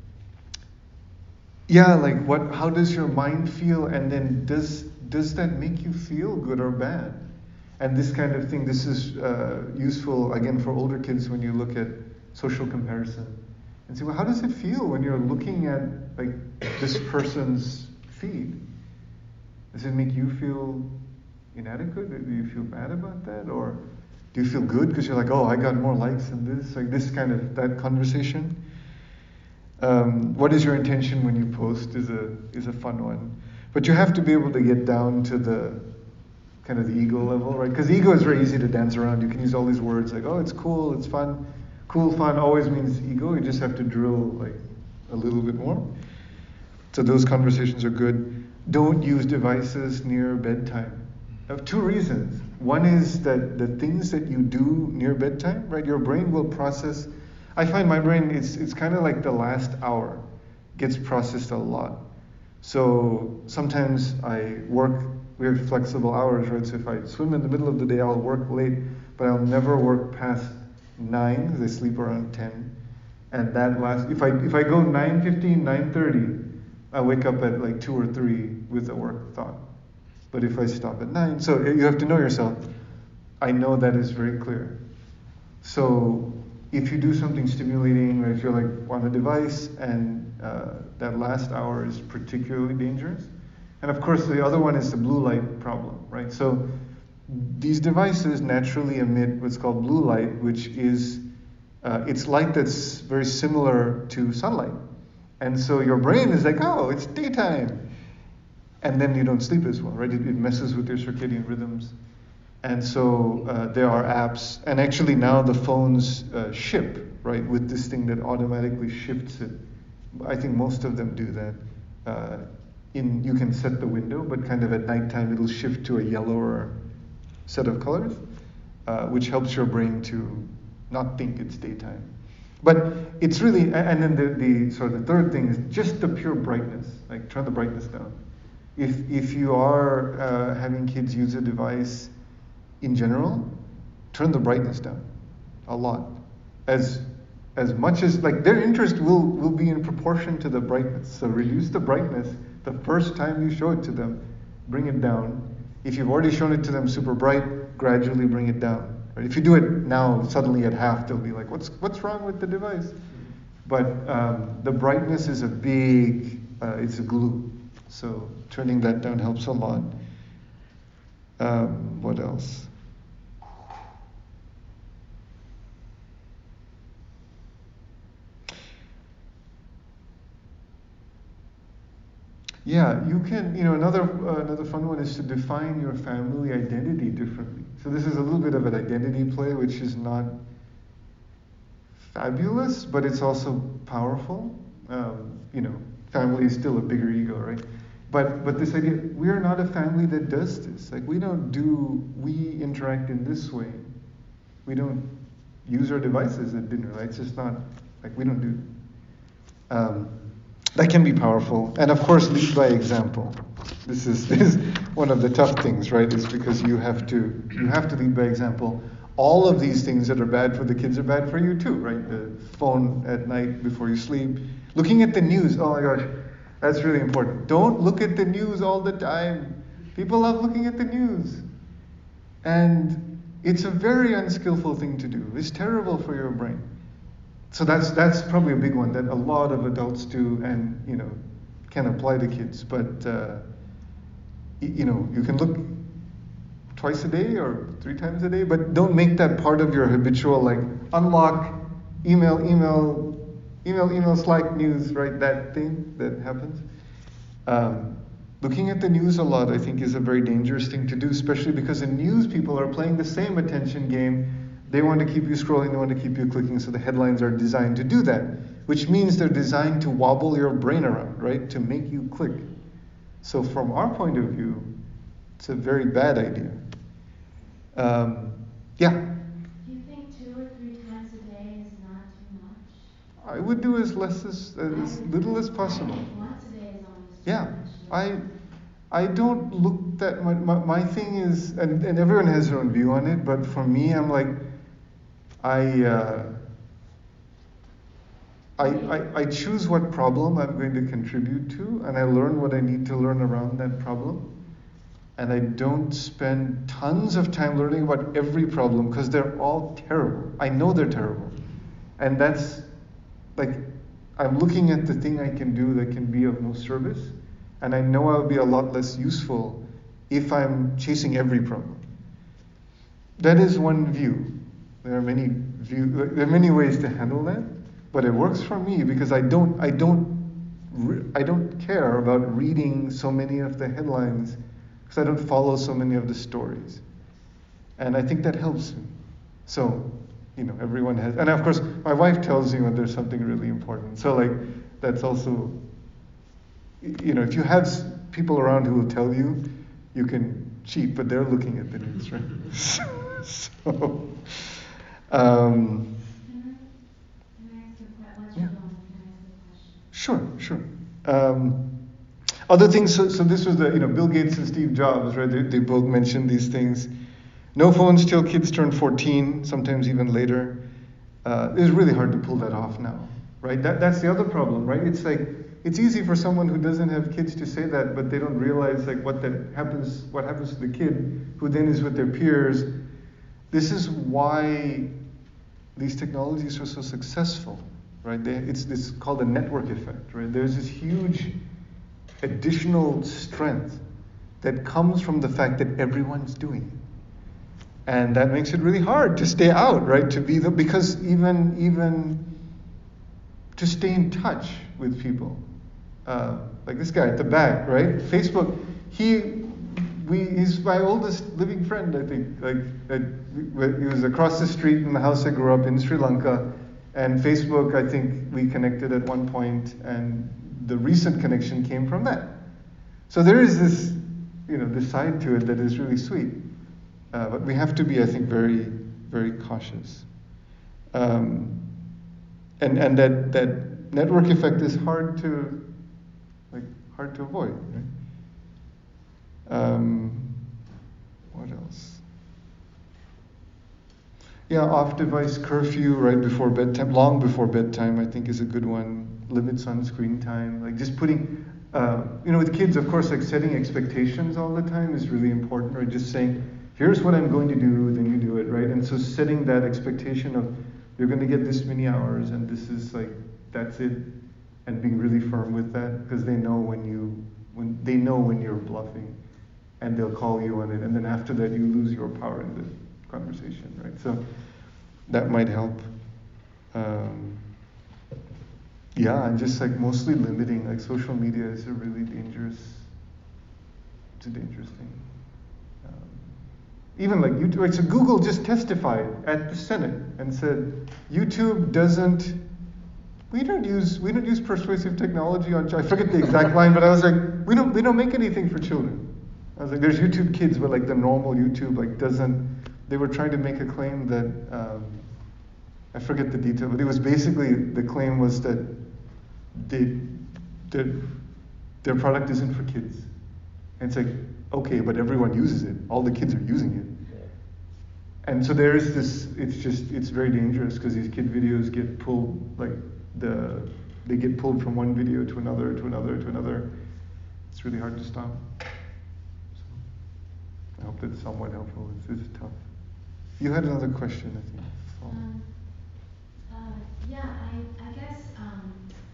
yeah, like what? How does your mind feel? And then does does that make you feel good or bad? And this kind of thing. This is uh, useful again for older kids when you look at social comparison. And say, well, how does it feel when you're looking at like this person's feed? Does it make you feel inadequate? Do you feel bad about that? Or do you feel good because you're like, oh, I got more likes than this? Like this kind of, that conversation. Um, what is your intention when you post is a is a fun one. But you have to be able to get down to the kind of the ego level, right? Because ego is very easy to dance around. You can use all these words like, oh, it's cool, it's fun. Cool, fun always means ego. You just have to drill like a little bit more. So those conversations are good. don't use devices near bedtime. Of two reasons. One is that the things that you do near bedtime, right, your brain will process. I find my brain, it's, it's kind of like the last hour gets processed a lot. So sometimes I work, we have flexible hours, right? So if I swim in the middle of the day, I'll work late, but I'll never work past nine, because I sleep around ten. And that last, if I if I go nine fifteen, nine thirty, I wake up at like two or three with a work thought. But if I stop at nine, so you have to know yourself. I know that is very clear. So if you do something stimulating, or if you're like on a device, and uh, that last hour is particularly dangerous. And of course, the other one is the blue light problem, right? So these devices naturally emit what's called blue light, which is uh, it's light that's very similar to sunlight. And so your brain is like, oh, it's daytime. And then you don't sleep as well, right? It, it messes with your circadian rhythms. And so uh, there are apps, and actually now the phones uh, ship, right, with this thing that automatically shifts it. I think most of them do that. Uh, in you can set the window, but kind of at nighttime it'll shift to a yellower set of colors, uh, which helps your brain to not think it's daytime. But it's really, and then the, the sort of the third thing is just the pure brightness. Like turn the brightness down. If if you are uh, having kids use a device in general, turn the brightness down a lot. As as much as, like, their interest will, will be in proportion to the brightness. So reduce the brightness the first time you show it to them, bring it down. If you've already shown it to them super bright, gradually bring it down. Right? If you do it now, suddenly at half, they'll be like, what's what's wrong with the device? But um, the brightness is a big, uh, it's a glue. So turning that down helps a lot. Um, what else? Yeah, you can, you know, another uh, another fun one is to define your family identity differently. So this is a little bit of an identity play, which is not fabulous, but it's also powerful. Um, you know, family is still a bigger ego, right? But but this idea, we are not a family that does this. Like we don't do, we interact in this way. We don't use our devices at dinner. Right? It's just not, like we don't do. Um, That can be powerful, and of course, lead by example. This is, this is one of the tough things, right? Is because you have to you have to lead by example. All of these things that are bad for the kids are bad for you too, right? The phone at night before you sleep, looking at the news. Oh my gosh, that's really important. Don't look at the news all the time. People love looking at the news, and it's a very unskillful thing to do. It's terrible for your brain. So that's that's probably a big one that a lot of adults do, and you know, can apply to kids. But uh, you know, you can look twice a day or three times a day, but don't make that part of your habitual, like unlock, email, email, email, email, Slack, news, right? That thing that happens. Um, looking at the news a lot, I think, is a very dangerous thing to do, especially because in news people are playing the same attention game. They want to keep you scrolling, they want to keep you clicking, so the headlines are designed to do that, which means they're designed to wobble your brain around, right? To make you click. So from our point of view, it's a very bad idea. Um, yeah? Do you think two or three times a day is not too much? I would do as less as, as little as possible. I think once a day is almost too Yeah, much. I I don't look that much. My, my thing is, and, and everyone has their own view on it, but for me, I'm like, I, uh, I, I, I choose what problem I'm going to contribute to, and I learn what I need to learn around that problem. And I don't spend tons of time learning about every problem, because they're all terrible. I know they're terrible. And that's, like, I'm looking at the thing I can do that can be of most service, and I know I'll be a lot less useful if I'm chasing every problem. That is one view. There are many view, there are many ways to handle that, but it works for me because I don't I don't I don't care about reading so many of the headlines because I don't follow so many of the stories, and I think that helps me. So, you know, everyone has, and of course, my wife tells me when there's something really important. So, like, that's also, you know, if you have people around who will tell you you can cheat, but they're looking at the news, right? so, um, Can I, can I ask a que- once yeah. you're done, can I ask a question? Sure, sure. Um, other things, so, so this was the, you know, Bill Gates and Steve Jobs, right? They, they both mentioned these things. No phones till kids turn fourteen, sometimes even later. Uh, it's really hard to pull that off now, right? That, that's the other problem, right? It's like, it's easy for someone who doesn't have kids to say that, but they don't realize like what that happens, what happens to the kid who then is with their peers. This is why these technologies are so successful, right? They, it's this called a network effect, right? There's this huge additional strength that comes from the fact that everyone's doing it. And that makes it really hard to stay out, right? To be the, because even even to stay in touch with people, uh, like this guy at the back, right? Facebook, he we he's my oldest living friend, I think. Like uh, he was across the street in the house I grew up in, Sri Lanka, and Facebook, I think we connected at one point, and the recent connection came from that. So there is this, you know, this side to it that is really sweet. Uh, but we have to be, I think, very, very cautious. Um, and and that, that network effect is hard to, like, hard to avoid, right? Um, what else? Yeah, off-device curfew right before bedtime, long before bedtime, I think is a good one. Limits on screen time, like just putting, uh, you know, with kids, of course, like setting expectations all the time is really important, right? Just saying, here's what I'm going to do, then you do it, right? And so setting that expectation of you're going to get this many hours and this is like, that's it, and being really firm with that, because they know when you, when they know when you're bluffing, and they'll call you on it, and then after that you lose your power in the conversation, right? So that might help. Um, yeah, and just like mostly limiting, like social media is a really dangerous, it's a dangerous thing. Um, even like YouTube, right? So Google just testified at the Senate and said YouTube doesn't, we don't use we don't use persuasive technology on. I forget the exact line, but I was like, we don't we don't make anything for children. I was like, there's YouTube Kids, but like the normal YouTube like doesn't. They were trying to make a claim that um, I forget the detail, but it was basically the claim was that they that their product isn't for kids. And it's like, okay, but everyone uses it. All the kids are using it. And so there is this, it's just, it's very dangerous because these kid videos get pulled, like the, they get pulled from one video to another, to another, to another. It's really hard to stop. So I hope that's somewhat helpful. It's, it's tough. You had another question, I think. So. Um, uh, yeah, I, I guess um,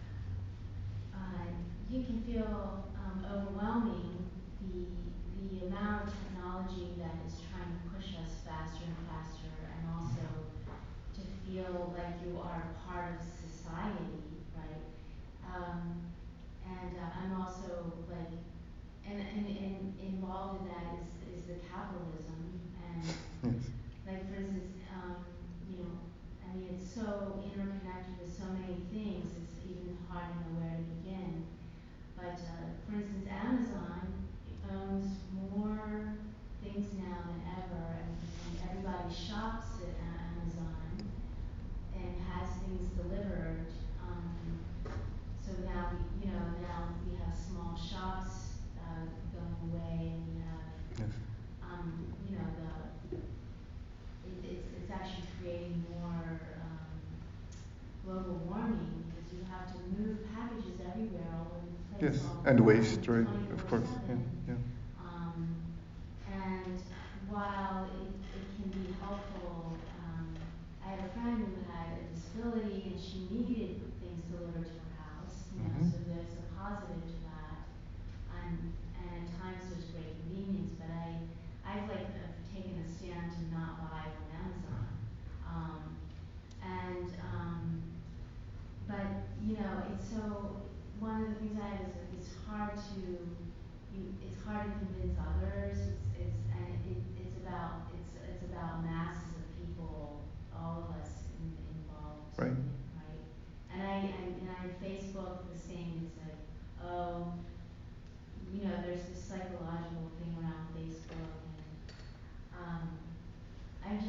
uh, you can feel um, overwhelming the the amount of technology that is trying to push us faster and faster, and also to feel like you are part of society, right? Um, and uh, I'm also like, and, and, and involved in that is, is the capitalism, and Yes. like for instance, um, you know, I mean it's so interconnected with so many things, it's even hard to know where to begin. But uh, for instance, Amazon owns more things now than ever, and, and everybody shops at A- Amazon and has things delivered. Um, so now, we, you know, now we have small shops uh, going away, and we have, Yes. um, you know, the it, it's it's actually creating more um, global warming because you have to move packages everywhere all over the place. Yes. All the And time, waste, right? Of course. Yeah. twenty-four seven. Yeah. Um, and while it, it can be helpful, um, I had a friend who had a disability and she needed things delivered to her house, you know, Mhm. so there's a positive to that. And, and at times there's great convenience, but I, I've like uh, taken a stand to not buy from Amazon. Um, and, um, but, you know, it's so, one of the things I have is it's hard to, you, it's hard to convince others, it's, it's, and it, it's about, it's, it's about masses of people, all of us in, involved Right. in it, right? And I, I, and I, Facebook, the same, it's like, oh, you know, there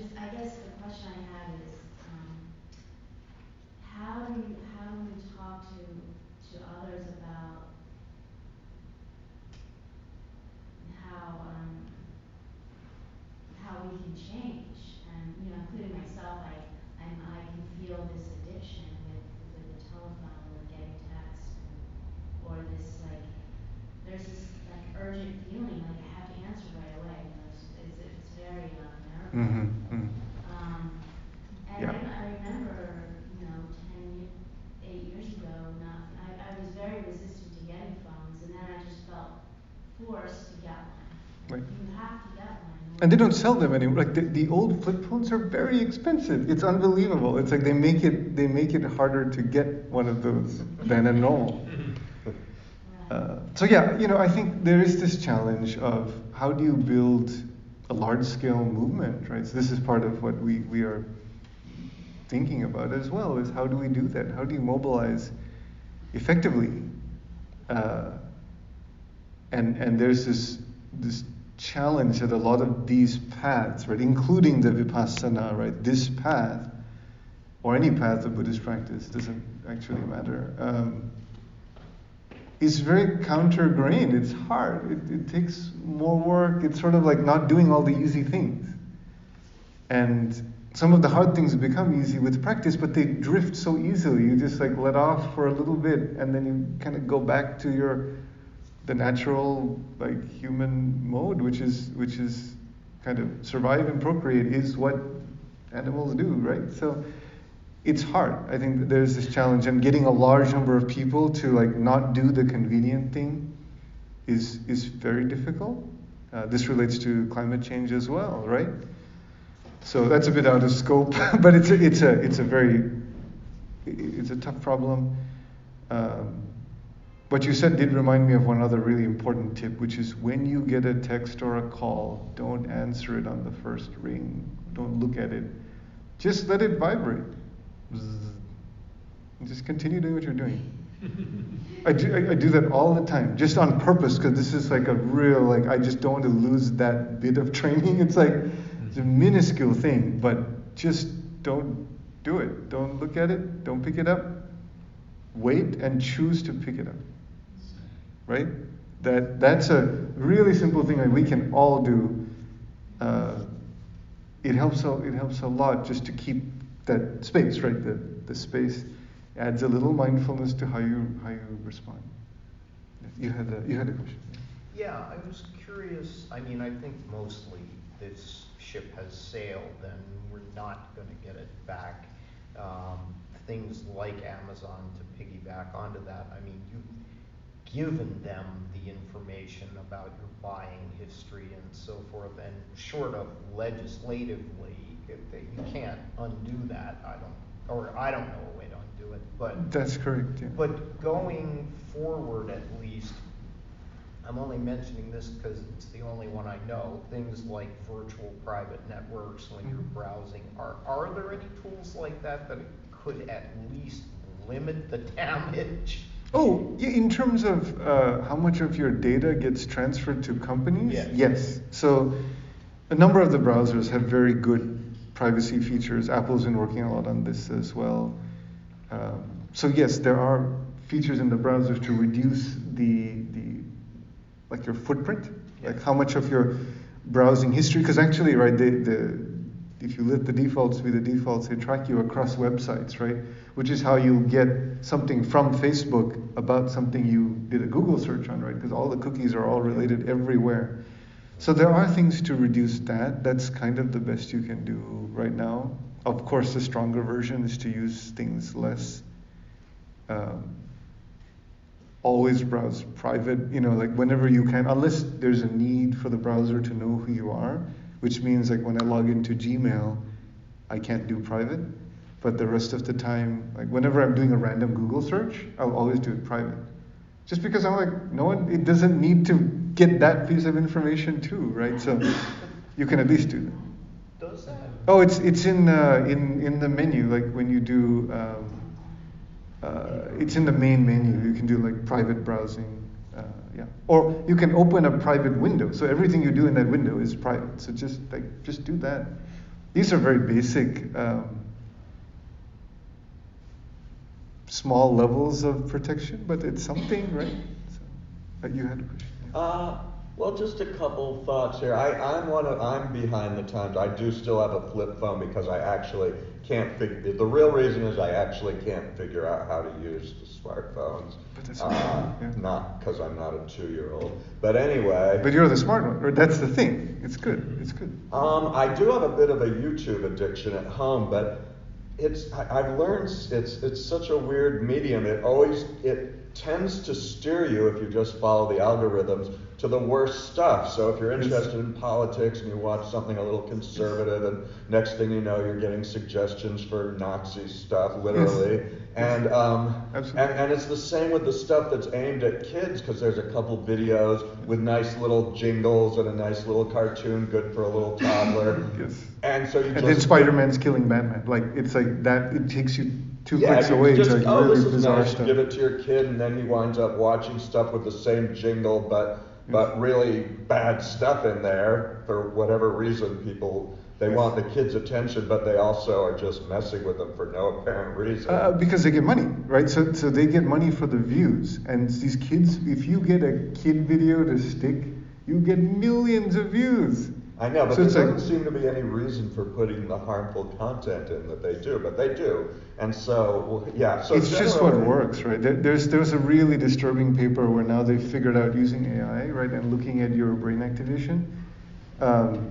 just, I guess the question I have is, um, how do you, how do we talk to, to others about how, um, how we can change? And, you know, including myself, I, I'm, I can feel this addiction with, with the telephone or getting text, or this, like, there's this, like, urgent feeling, like I have to answer right away, you know, it's, it's, it's very, um, nervous. Mm-hmm. Mm-hmm. Um, and Yeah. I, I remember, you know, ten, ye- eight years ago, not, I, I was very resistant to getting phones, and then I just felt forced to get one. Right. You have to get one. And they don't sell them anymore. Like the, the old flip phones are very expensive. It's unbelievable. It's like they make it they make it harder to get one of those than a normal. Uh, so yeah, you know, I think there is this challenge of how do you build a large scale movement, right? So this is part of what we, we are thinking about as well, is how do we do that? How do you mobilize effectively? Uh, and and there's this this challenge that a lot of these paths, right, including the Vipassana, right, this path, or any path of Buddhist practice, doesn't actually matter, um, is very counter-grained. It's hard. It, it takes more work. It's sort of like not doing all the easy things. And some of the hard things become easy with practice, but they drift so easily. You just like let off for a little bit, and then you kind of go back to your the natural like human mode, which is which is kind of survive and procreate is what animals do, right? So it's hard. I think that there's this challenge, and getting a large number of people to like not do the convenient thing is is very difficult. Uh, this relates to climate change as well, right? So that's a bit out of scope, but it's a, it's a it's a very it's a tough problem. Um, what you said did remind me of one other really important tip, which is when you get a text or a call, don't answer it on the first ring. Don't look at it. Just let it vibrate. And just continue doing what you're doing. I do I, I do that all the time, just on purpose, because this is like a real like I just don't want to lose that bit of training. It's like it's a minuscule thing, but just don't do it. Don't look at it. Don't pick it up. Wait and choose to pick it up. Right? That that's a really simple thing that we can all do. Uh, it helps a, it helps a lot just to keep that space, right? The the space adds a little mindfulness to how you how you respond. You had a, you had a question. Yeah, I was curious. I mean, I think mostly this ship has sailed, and we're not going to get it back. Um, things like Amazon, to piggyback onto that. I mean, you've given them the information about your buying history and so forth, and short of legislatively, if they, you can't undo that. I don't, or I don't know a way to undo it. But that's correct. Yeah. But going forward, at least, I'm only mentioning this because it's the only one I know. Things like virtual private networks when you're browsing. Are are there any tools like that that could at least limit the damage? Oh, yeah, in terms of uh, how much of your data gets transferred to companies? Yes. Yes. So a number of the browsers have very good privacy features. Apple's been working a lot on this as well. Um, so yes, there are features in the browsers to reduce the the like your footprint, Yeah. like how much of your browsing history. Because actually, right, the the if you let the defaults be the defaults, they track you across websites, right? Which is how you get something from Facebook about something you did a Google search on, right? Because all the cookies are all related everywhere. So there are things to reduce that. That's kind of the best you can do right now. Of course, the stronger version is to use things less. Um, always browse private, you know, like whenever you can, unless there's a need for the browser to know who you are, which means like when I log into Gmail, I can't do private. But the rest of the time, like whenever I'm doing a random Google search, I'll always do it private. Just because I'm like, no one, it doesn't need to get that piece of information too, right? So you can at least do that. Does that? Oh, it's it's in uh, in in the menu, like when you do, um, uh, it's in the main menu. You can do like private browsing, uh, yeah. Or you can open a private window, so everything you do in that window is private. So just like just do that. these are very basic, um, small levels of protection, but it's something, right? So, uh, you had a question. Yeah. Uh, well, just a couple thoughts here. I, I'm one of, I'm behind the times. I do still have a flip phone because I actually can't figure, the real reason is I actually can't figure out how to use the smartphones. But that's uh, yeah. Not because I'm not a two-year-old. But anyway. But you're the smart one, right? That's the thing. It's good. It's good. Um, I do have a bit of a YouTube addiction at home, but it's, I, I've learned it's, it's such a weird medium. It always, it tends to steer you, if you just follow the algorithms, to the worst stuff. So if you're interested in politics and you watch something a little conservative, and next thing you know, you're getting suggestions for Nazi stuff, literally. Yes. And, um, Absolutely. and and it's the same with the stuff that's aimed at kids, because there's a couple videos with nice little jingles and a nice little cartoon, good for a little toddler. Yes. And so you And just then Spider-Man's killing Batman. Like, it's like that, it takes you two yeah, clicks you away just, to like oh, really this is bizarre nice. stuff. Give it to your kid, and then he winds up watching stuff with the same jingle, but but really bad stuff in there for whatever reason. People, they want the kids' attention, but they also are just messing with them for no apparent reason. Uh, because they get money, right? So so they get money for the views. And these kids, if you get a kid video to stick, you get millions of views. I know, but So there it's doesn't like- seem to be any reason for putting the harmful content in that they do, but they do. And so, yeah. So It's just what generally- works, right? There, there's there's a really disturbing paper where now they've figured out using A I, right, and looking at your brain activation. Um,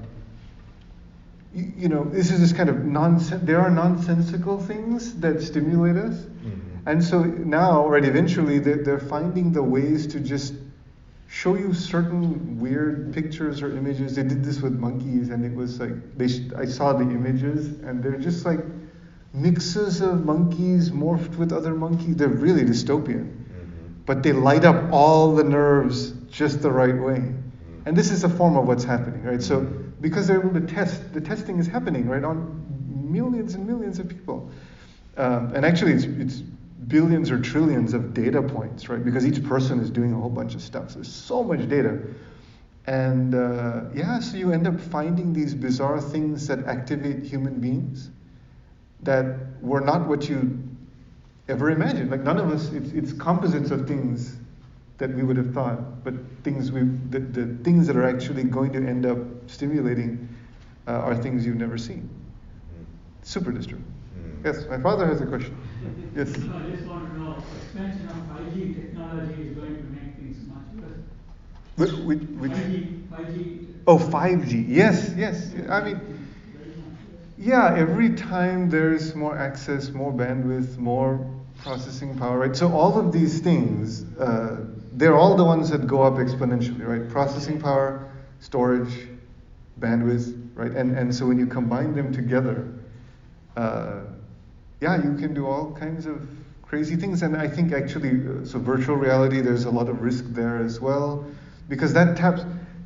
you, you know, this is this kind of nonsense. There are nonsensical things that stimulate us, Mhm. and so now, right, eventually they're, they're finding the ways to just show you certain weird pictures or images. They did this with monkeys, and it was like they. Sh- I saw the images, and they're just like mixes of monkeys morphed with other monkeys. They're really dystopian, Mhm. but they light up all the nerves just the right way. And this is a form of what's happening, right? So because they're able to test, the testing is happening, right, on millions and millions of people. Um, and actually, it's, it's billions or trillions of data points, right? Because each person is doing a whole bunch of stuff. So there's so much data. And uh, yeah, so you end up finding these bizarre things that activate human beings that were not what you ever imagined. Like none of us, it's, it's composites of things that we would have thought, but things we, the, the things that are actually going to end up stimulating uh, are things you've never seen. Super disturbing. Mm. Yes, my father has a question. Yes. No, I just want to know, expansion of five G technology is going to make things much worse. Which, which, which, five G, five G. oh, five G. Yes, yes. I mean, Very much worse. yeah, every time there's more access, more bandwidth, more processing power, right? So all of these things, uh, they're all the ones that go up exponentially, right? Processing power, storage, bandwidth, right? And and so when you combine them together, uh, yeah, you can do all kinds of crazy things. And I think actually, uh, so virtual reality, there's a lot of risk there as well, because that taps.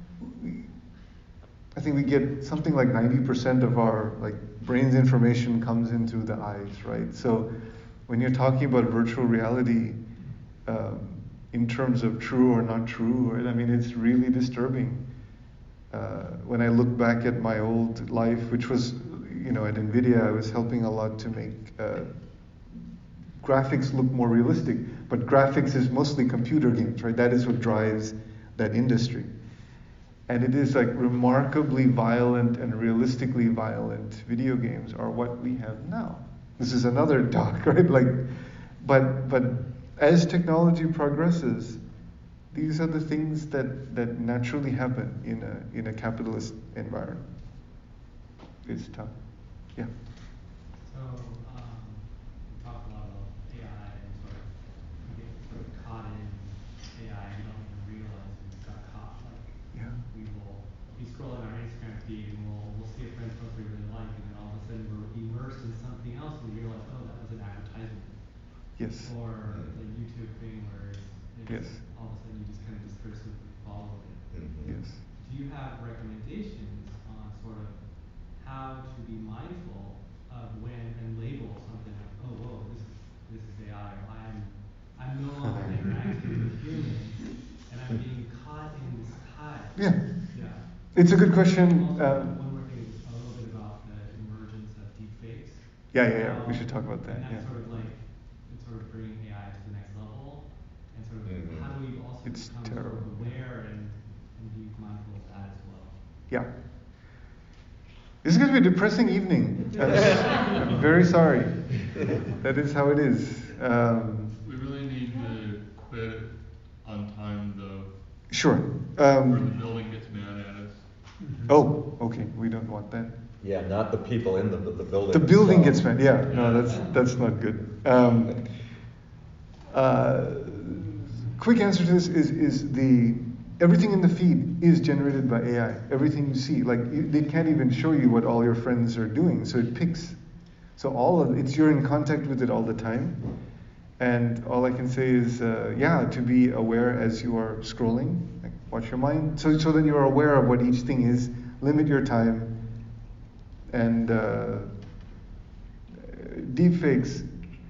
I think we get something like ninety percent of our like brain's information comes into the eyes, right? So when you're talking about virtual reality, um, in terms of true or not true, right? I mean, it's really disturbing. Uh, when I look back at my old life, which was, you know, at NVIDIA, I was helping a lot to make uh, graphics look more realistic. But graphics is mostly computer games, right? That is what drives that industry. And it is like remarkably violent and realistically violent video games are what we have now. This is another talk, right? Like, but but as technology progresses, these are the things that, that naturally happen in a in a capitalist environment. It's tough. Yeah. So, um, we talked a lot about A I and sort of you get sort of caught in A I and you don't even realize you got caught. Like, Yeah. we will be scrolling our Instagram feed and we'll, we'll see a friend's post we really like, and then all of a sudden we're immersed in something else and we realize, oh, that was an advertisement. Yes. Or the YouTube thing where it's, it's Yes. all of a sudden you just kind of discursively follow it. Mhm. Yes. Do you have recommendations on sort of how to be mindful of when and label something like, oh, whoa, this is this is A I, or I'm I'm no longer interacting with humans, and I'm being caught in this tide. Yeah. Yeah. It's a good question. Also, Um, one more thing, a little bit about the Yeah, yeah, yeah. Now- We should talk about that. And Yeah. that's sort of like, it's sort of bringing A I to the next level, and sort of Mhm. how do we also It's become sort terrible. of aware and, and be mindful of that as well? Yeah. This is going to be a depressing evening. I'm, I'm very sorry. That is how it is. Um, We really need to quit on time though, sure. or the Um, building gets mad at us. oh, okay. We don't want that. Yeah, not the people in the, the building. The building gets itself. spent. Yeah, no, that's that's not good. Um, uh, quick answer to this is is the everything in the feed is generated by A I. Everything you see, like you, they can't even show you what all your friends are doing, so it picks. So all of it's you're in contact with it all the time, and all I can say is uh, yeah, to be aware as you are scrolling, like watch your mind, so so that you are aware of what each thing is. Limit your time. And uh, deepfakes,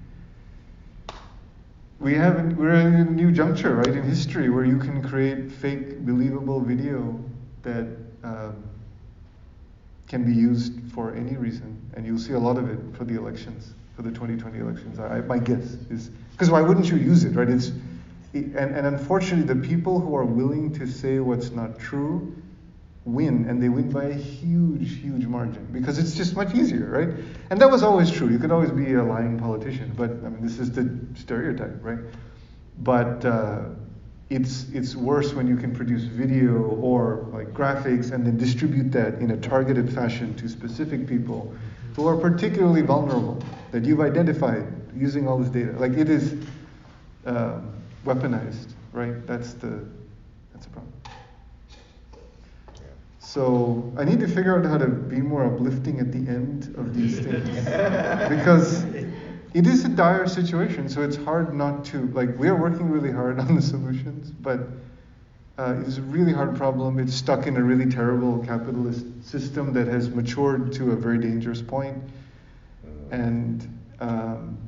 we have we're in a new juncture, right, in history where you can create fake, believable video that um, can be used for any reason, and you'll see a lot of it for the elections, for the twenty twenty elections. I, my guess is because why wouldn't you use it, right? It's and, and unfortunately, the people who are willing to say what's not true win, and they win by a huge, huge margin because it's just much easier, right? And that was always true. You could always be a lying politician, but I mean, this is the stereotype, right? But uh, it's it's worse when you can produce video or like graphics and then distribute that in a targeted fashion to specific people who are particularly vulnerable that you've identified using all this data. Like it is um, weaponized, right? That's the that's a problem. So I need to figure out how to be more uplifting at the end of these things because it is a dire situation. So it's hard not to like we are working really hard on the solutions, but uh, it's a really hard problem. It's stuck in a really terrible capitalist system that has matured to a very dangerous point, and um,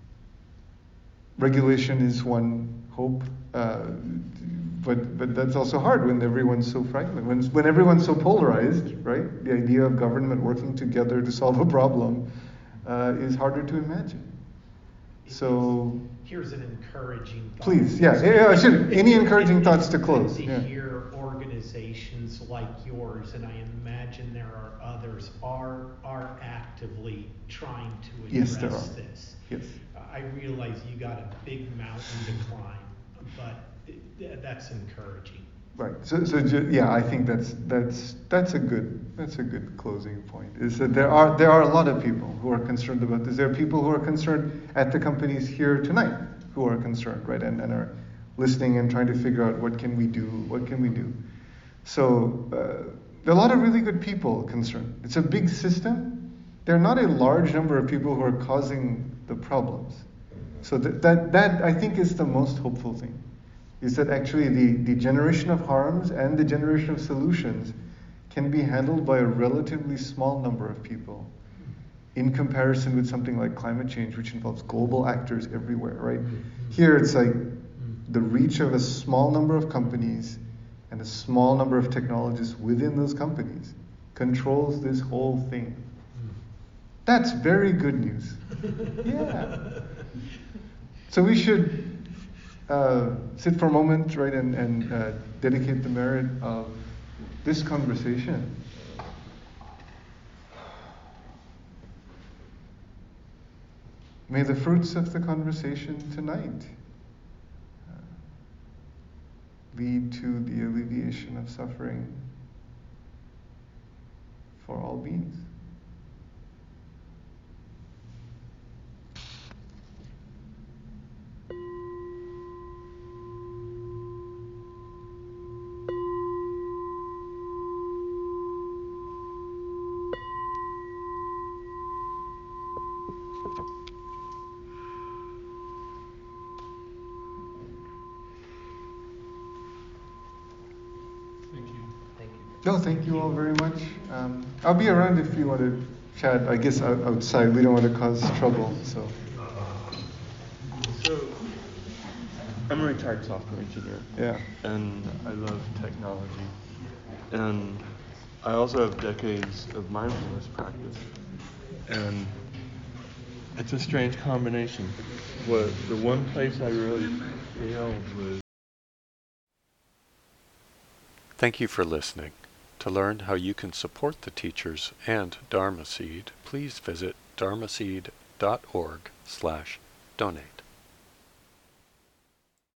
regulation is one hope. Uh, But but that's also hard when everyone's so fragmented, when when everyone's so polarized, right? The idea of government working together to solve a problem uh, is harder to imagine. So here's an encouraging thought. Please, yeah, yeah, yeah, I should. Any encouraging thoughts to close? To Yeah. hear organizations like yours, and I imagine there are others, are are actively trying to Yes, address there are. this. Yes. I realize you got a big mountain to climb, but th- that's encouraging. Right. So, so ju- yeah, I think that's that's that's a good that's a good closing point. Is that there are there are a lot of people who are concerned about this. There are people who are concerned at the companies here tonight who are concerned, right, and, and are listening and trying to figure out what can we do, what can we do. So uh, there are a lot of really good people concerned. It's a big system. There are not a large number of people who are causing the problems. So that that, that I think is the most hopeful thing. Is that actually the, the generation of harms and the generation of solutions can be handled by a relatively small number of people in comparison with something like climate change, which involves global actors everywhere, right? Here it's like the reach of a small number of companies and a small number of technologists within those companies controls this whole thing. That's very good news. Yeah. So we should Uh, sit for a moment, right, and, and uh, dedicate the merit of this conversation. May the fruits of the conversation tonight uh, lead to the alleviation of suffering for all beings. Thank you. Thank you. No, thank you all very much. Um, I'll be around if you want to chat. I guess out- outside. We don't want to cause trouble. So. So, I'm a retired software engineer. Yeah. And I love technology. And I also have decades of mindfulness practice. And It's a strange combination. What the one place I really failed was. Thank you for listening. To learn how you can support the teachers and Dharma Seed, please visit dharmaseed dot org slash donate.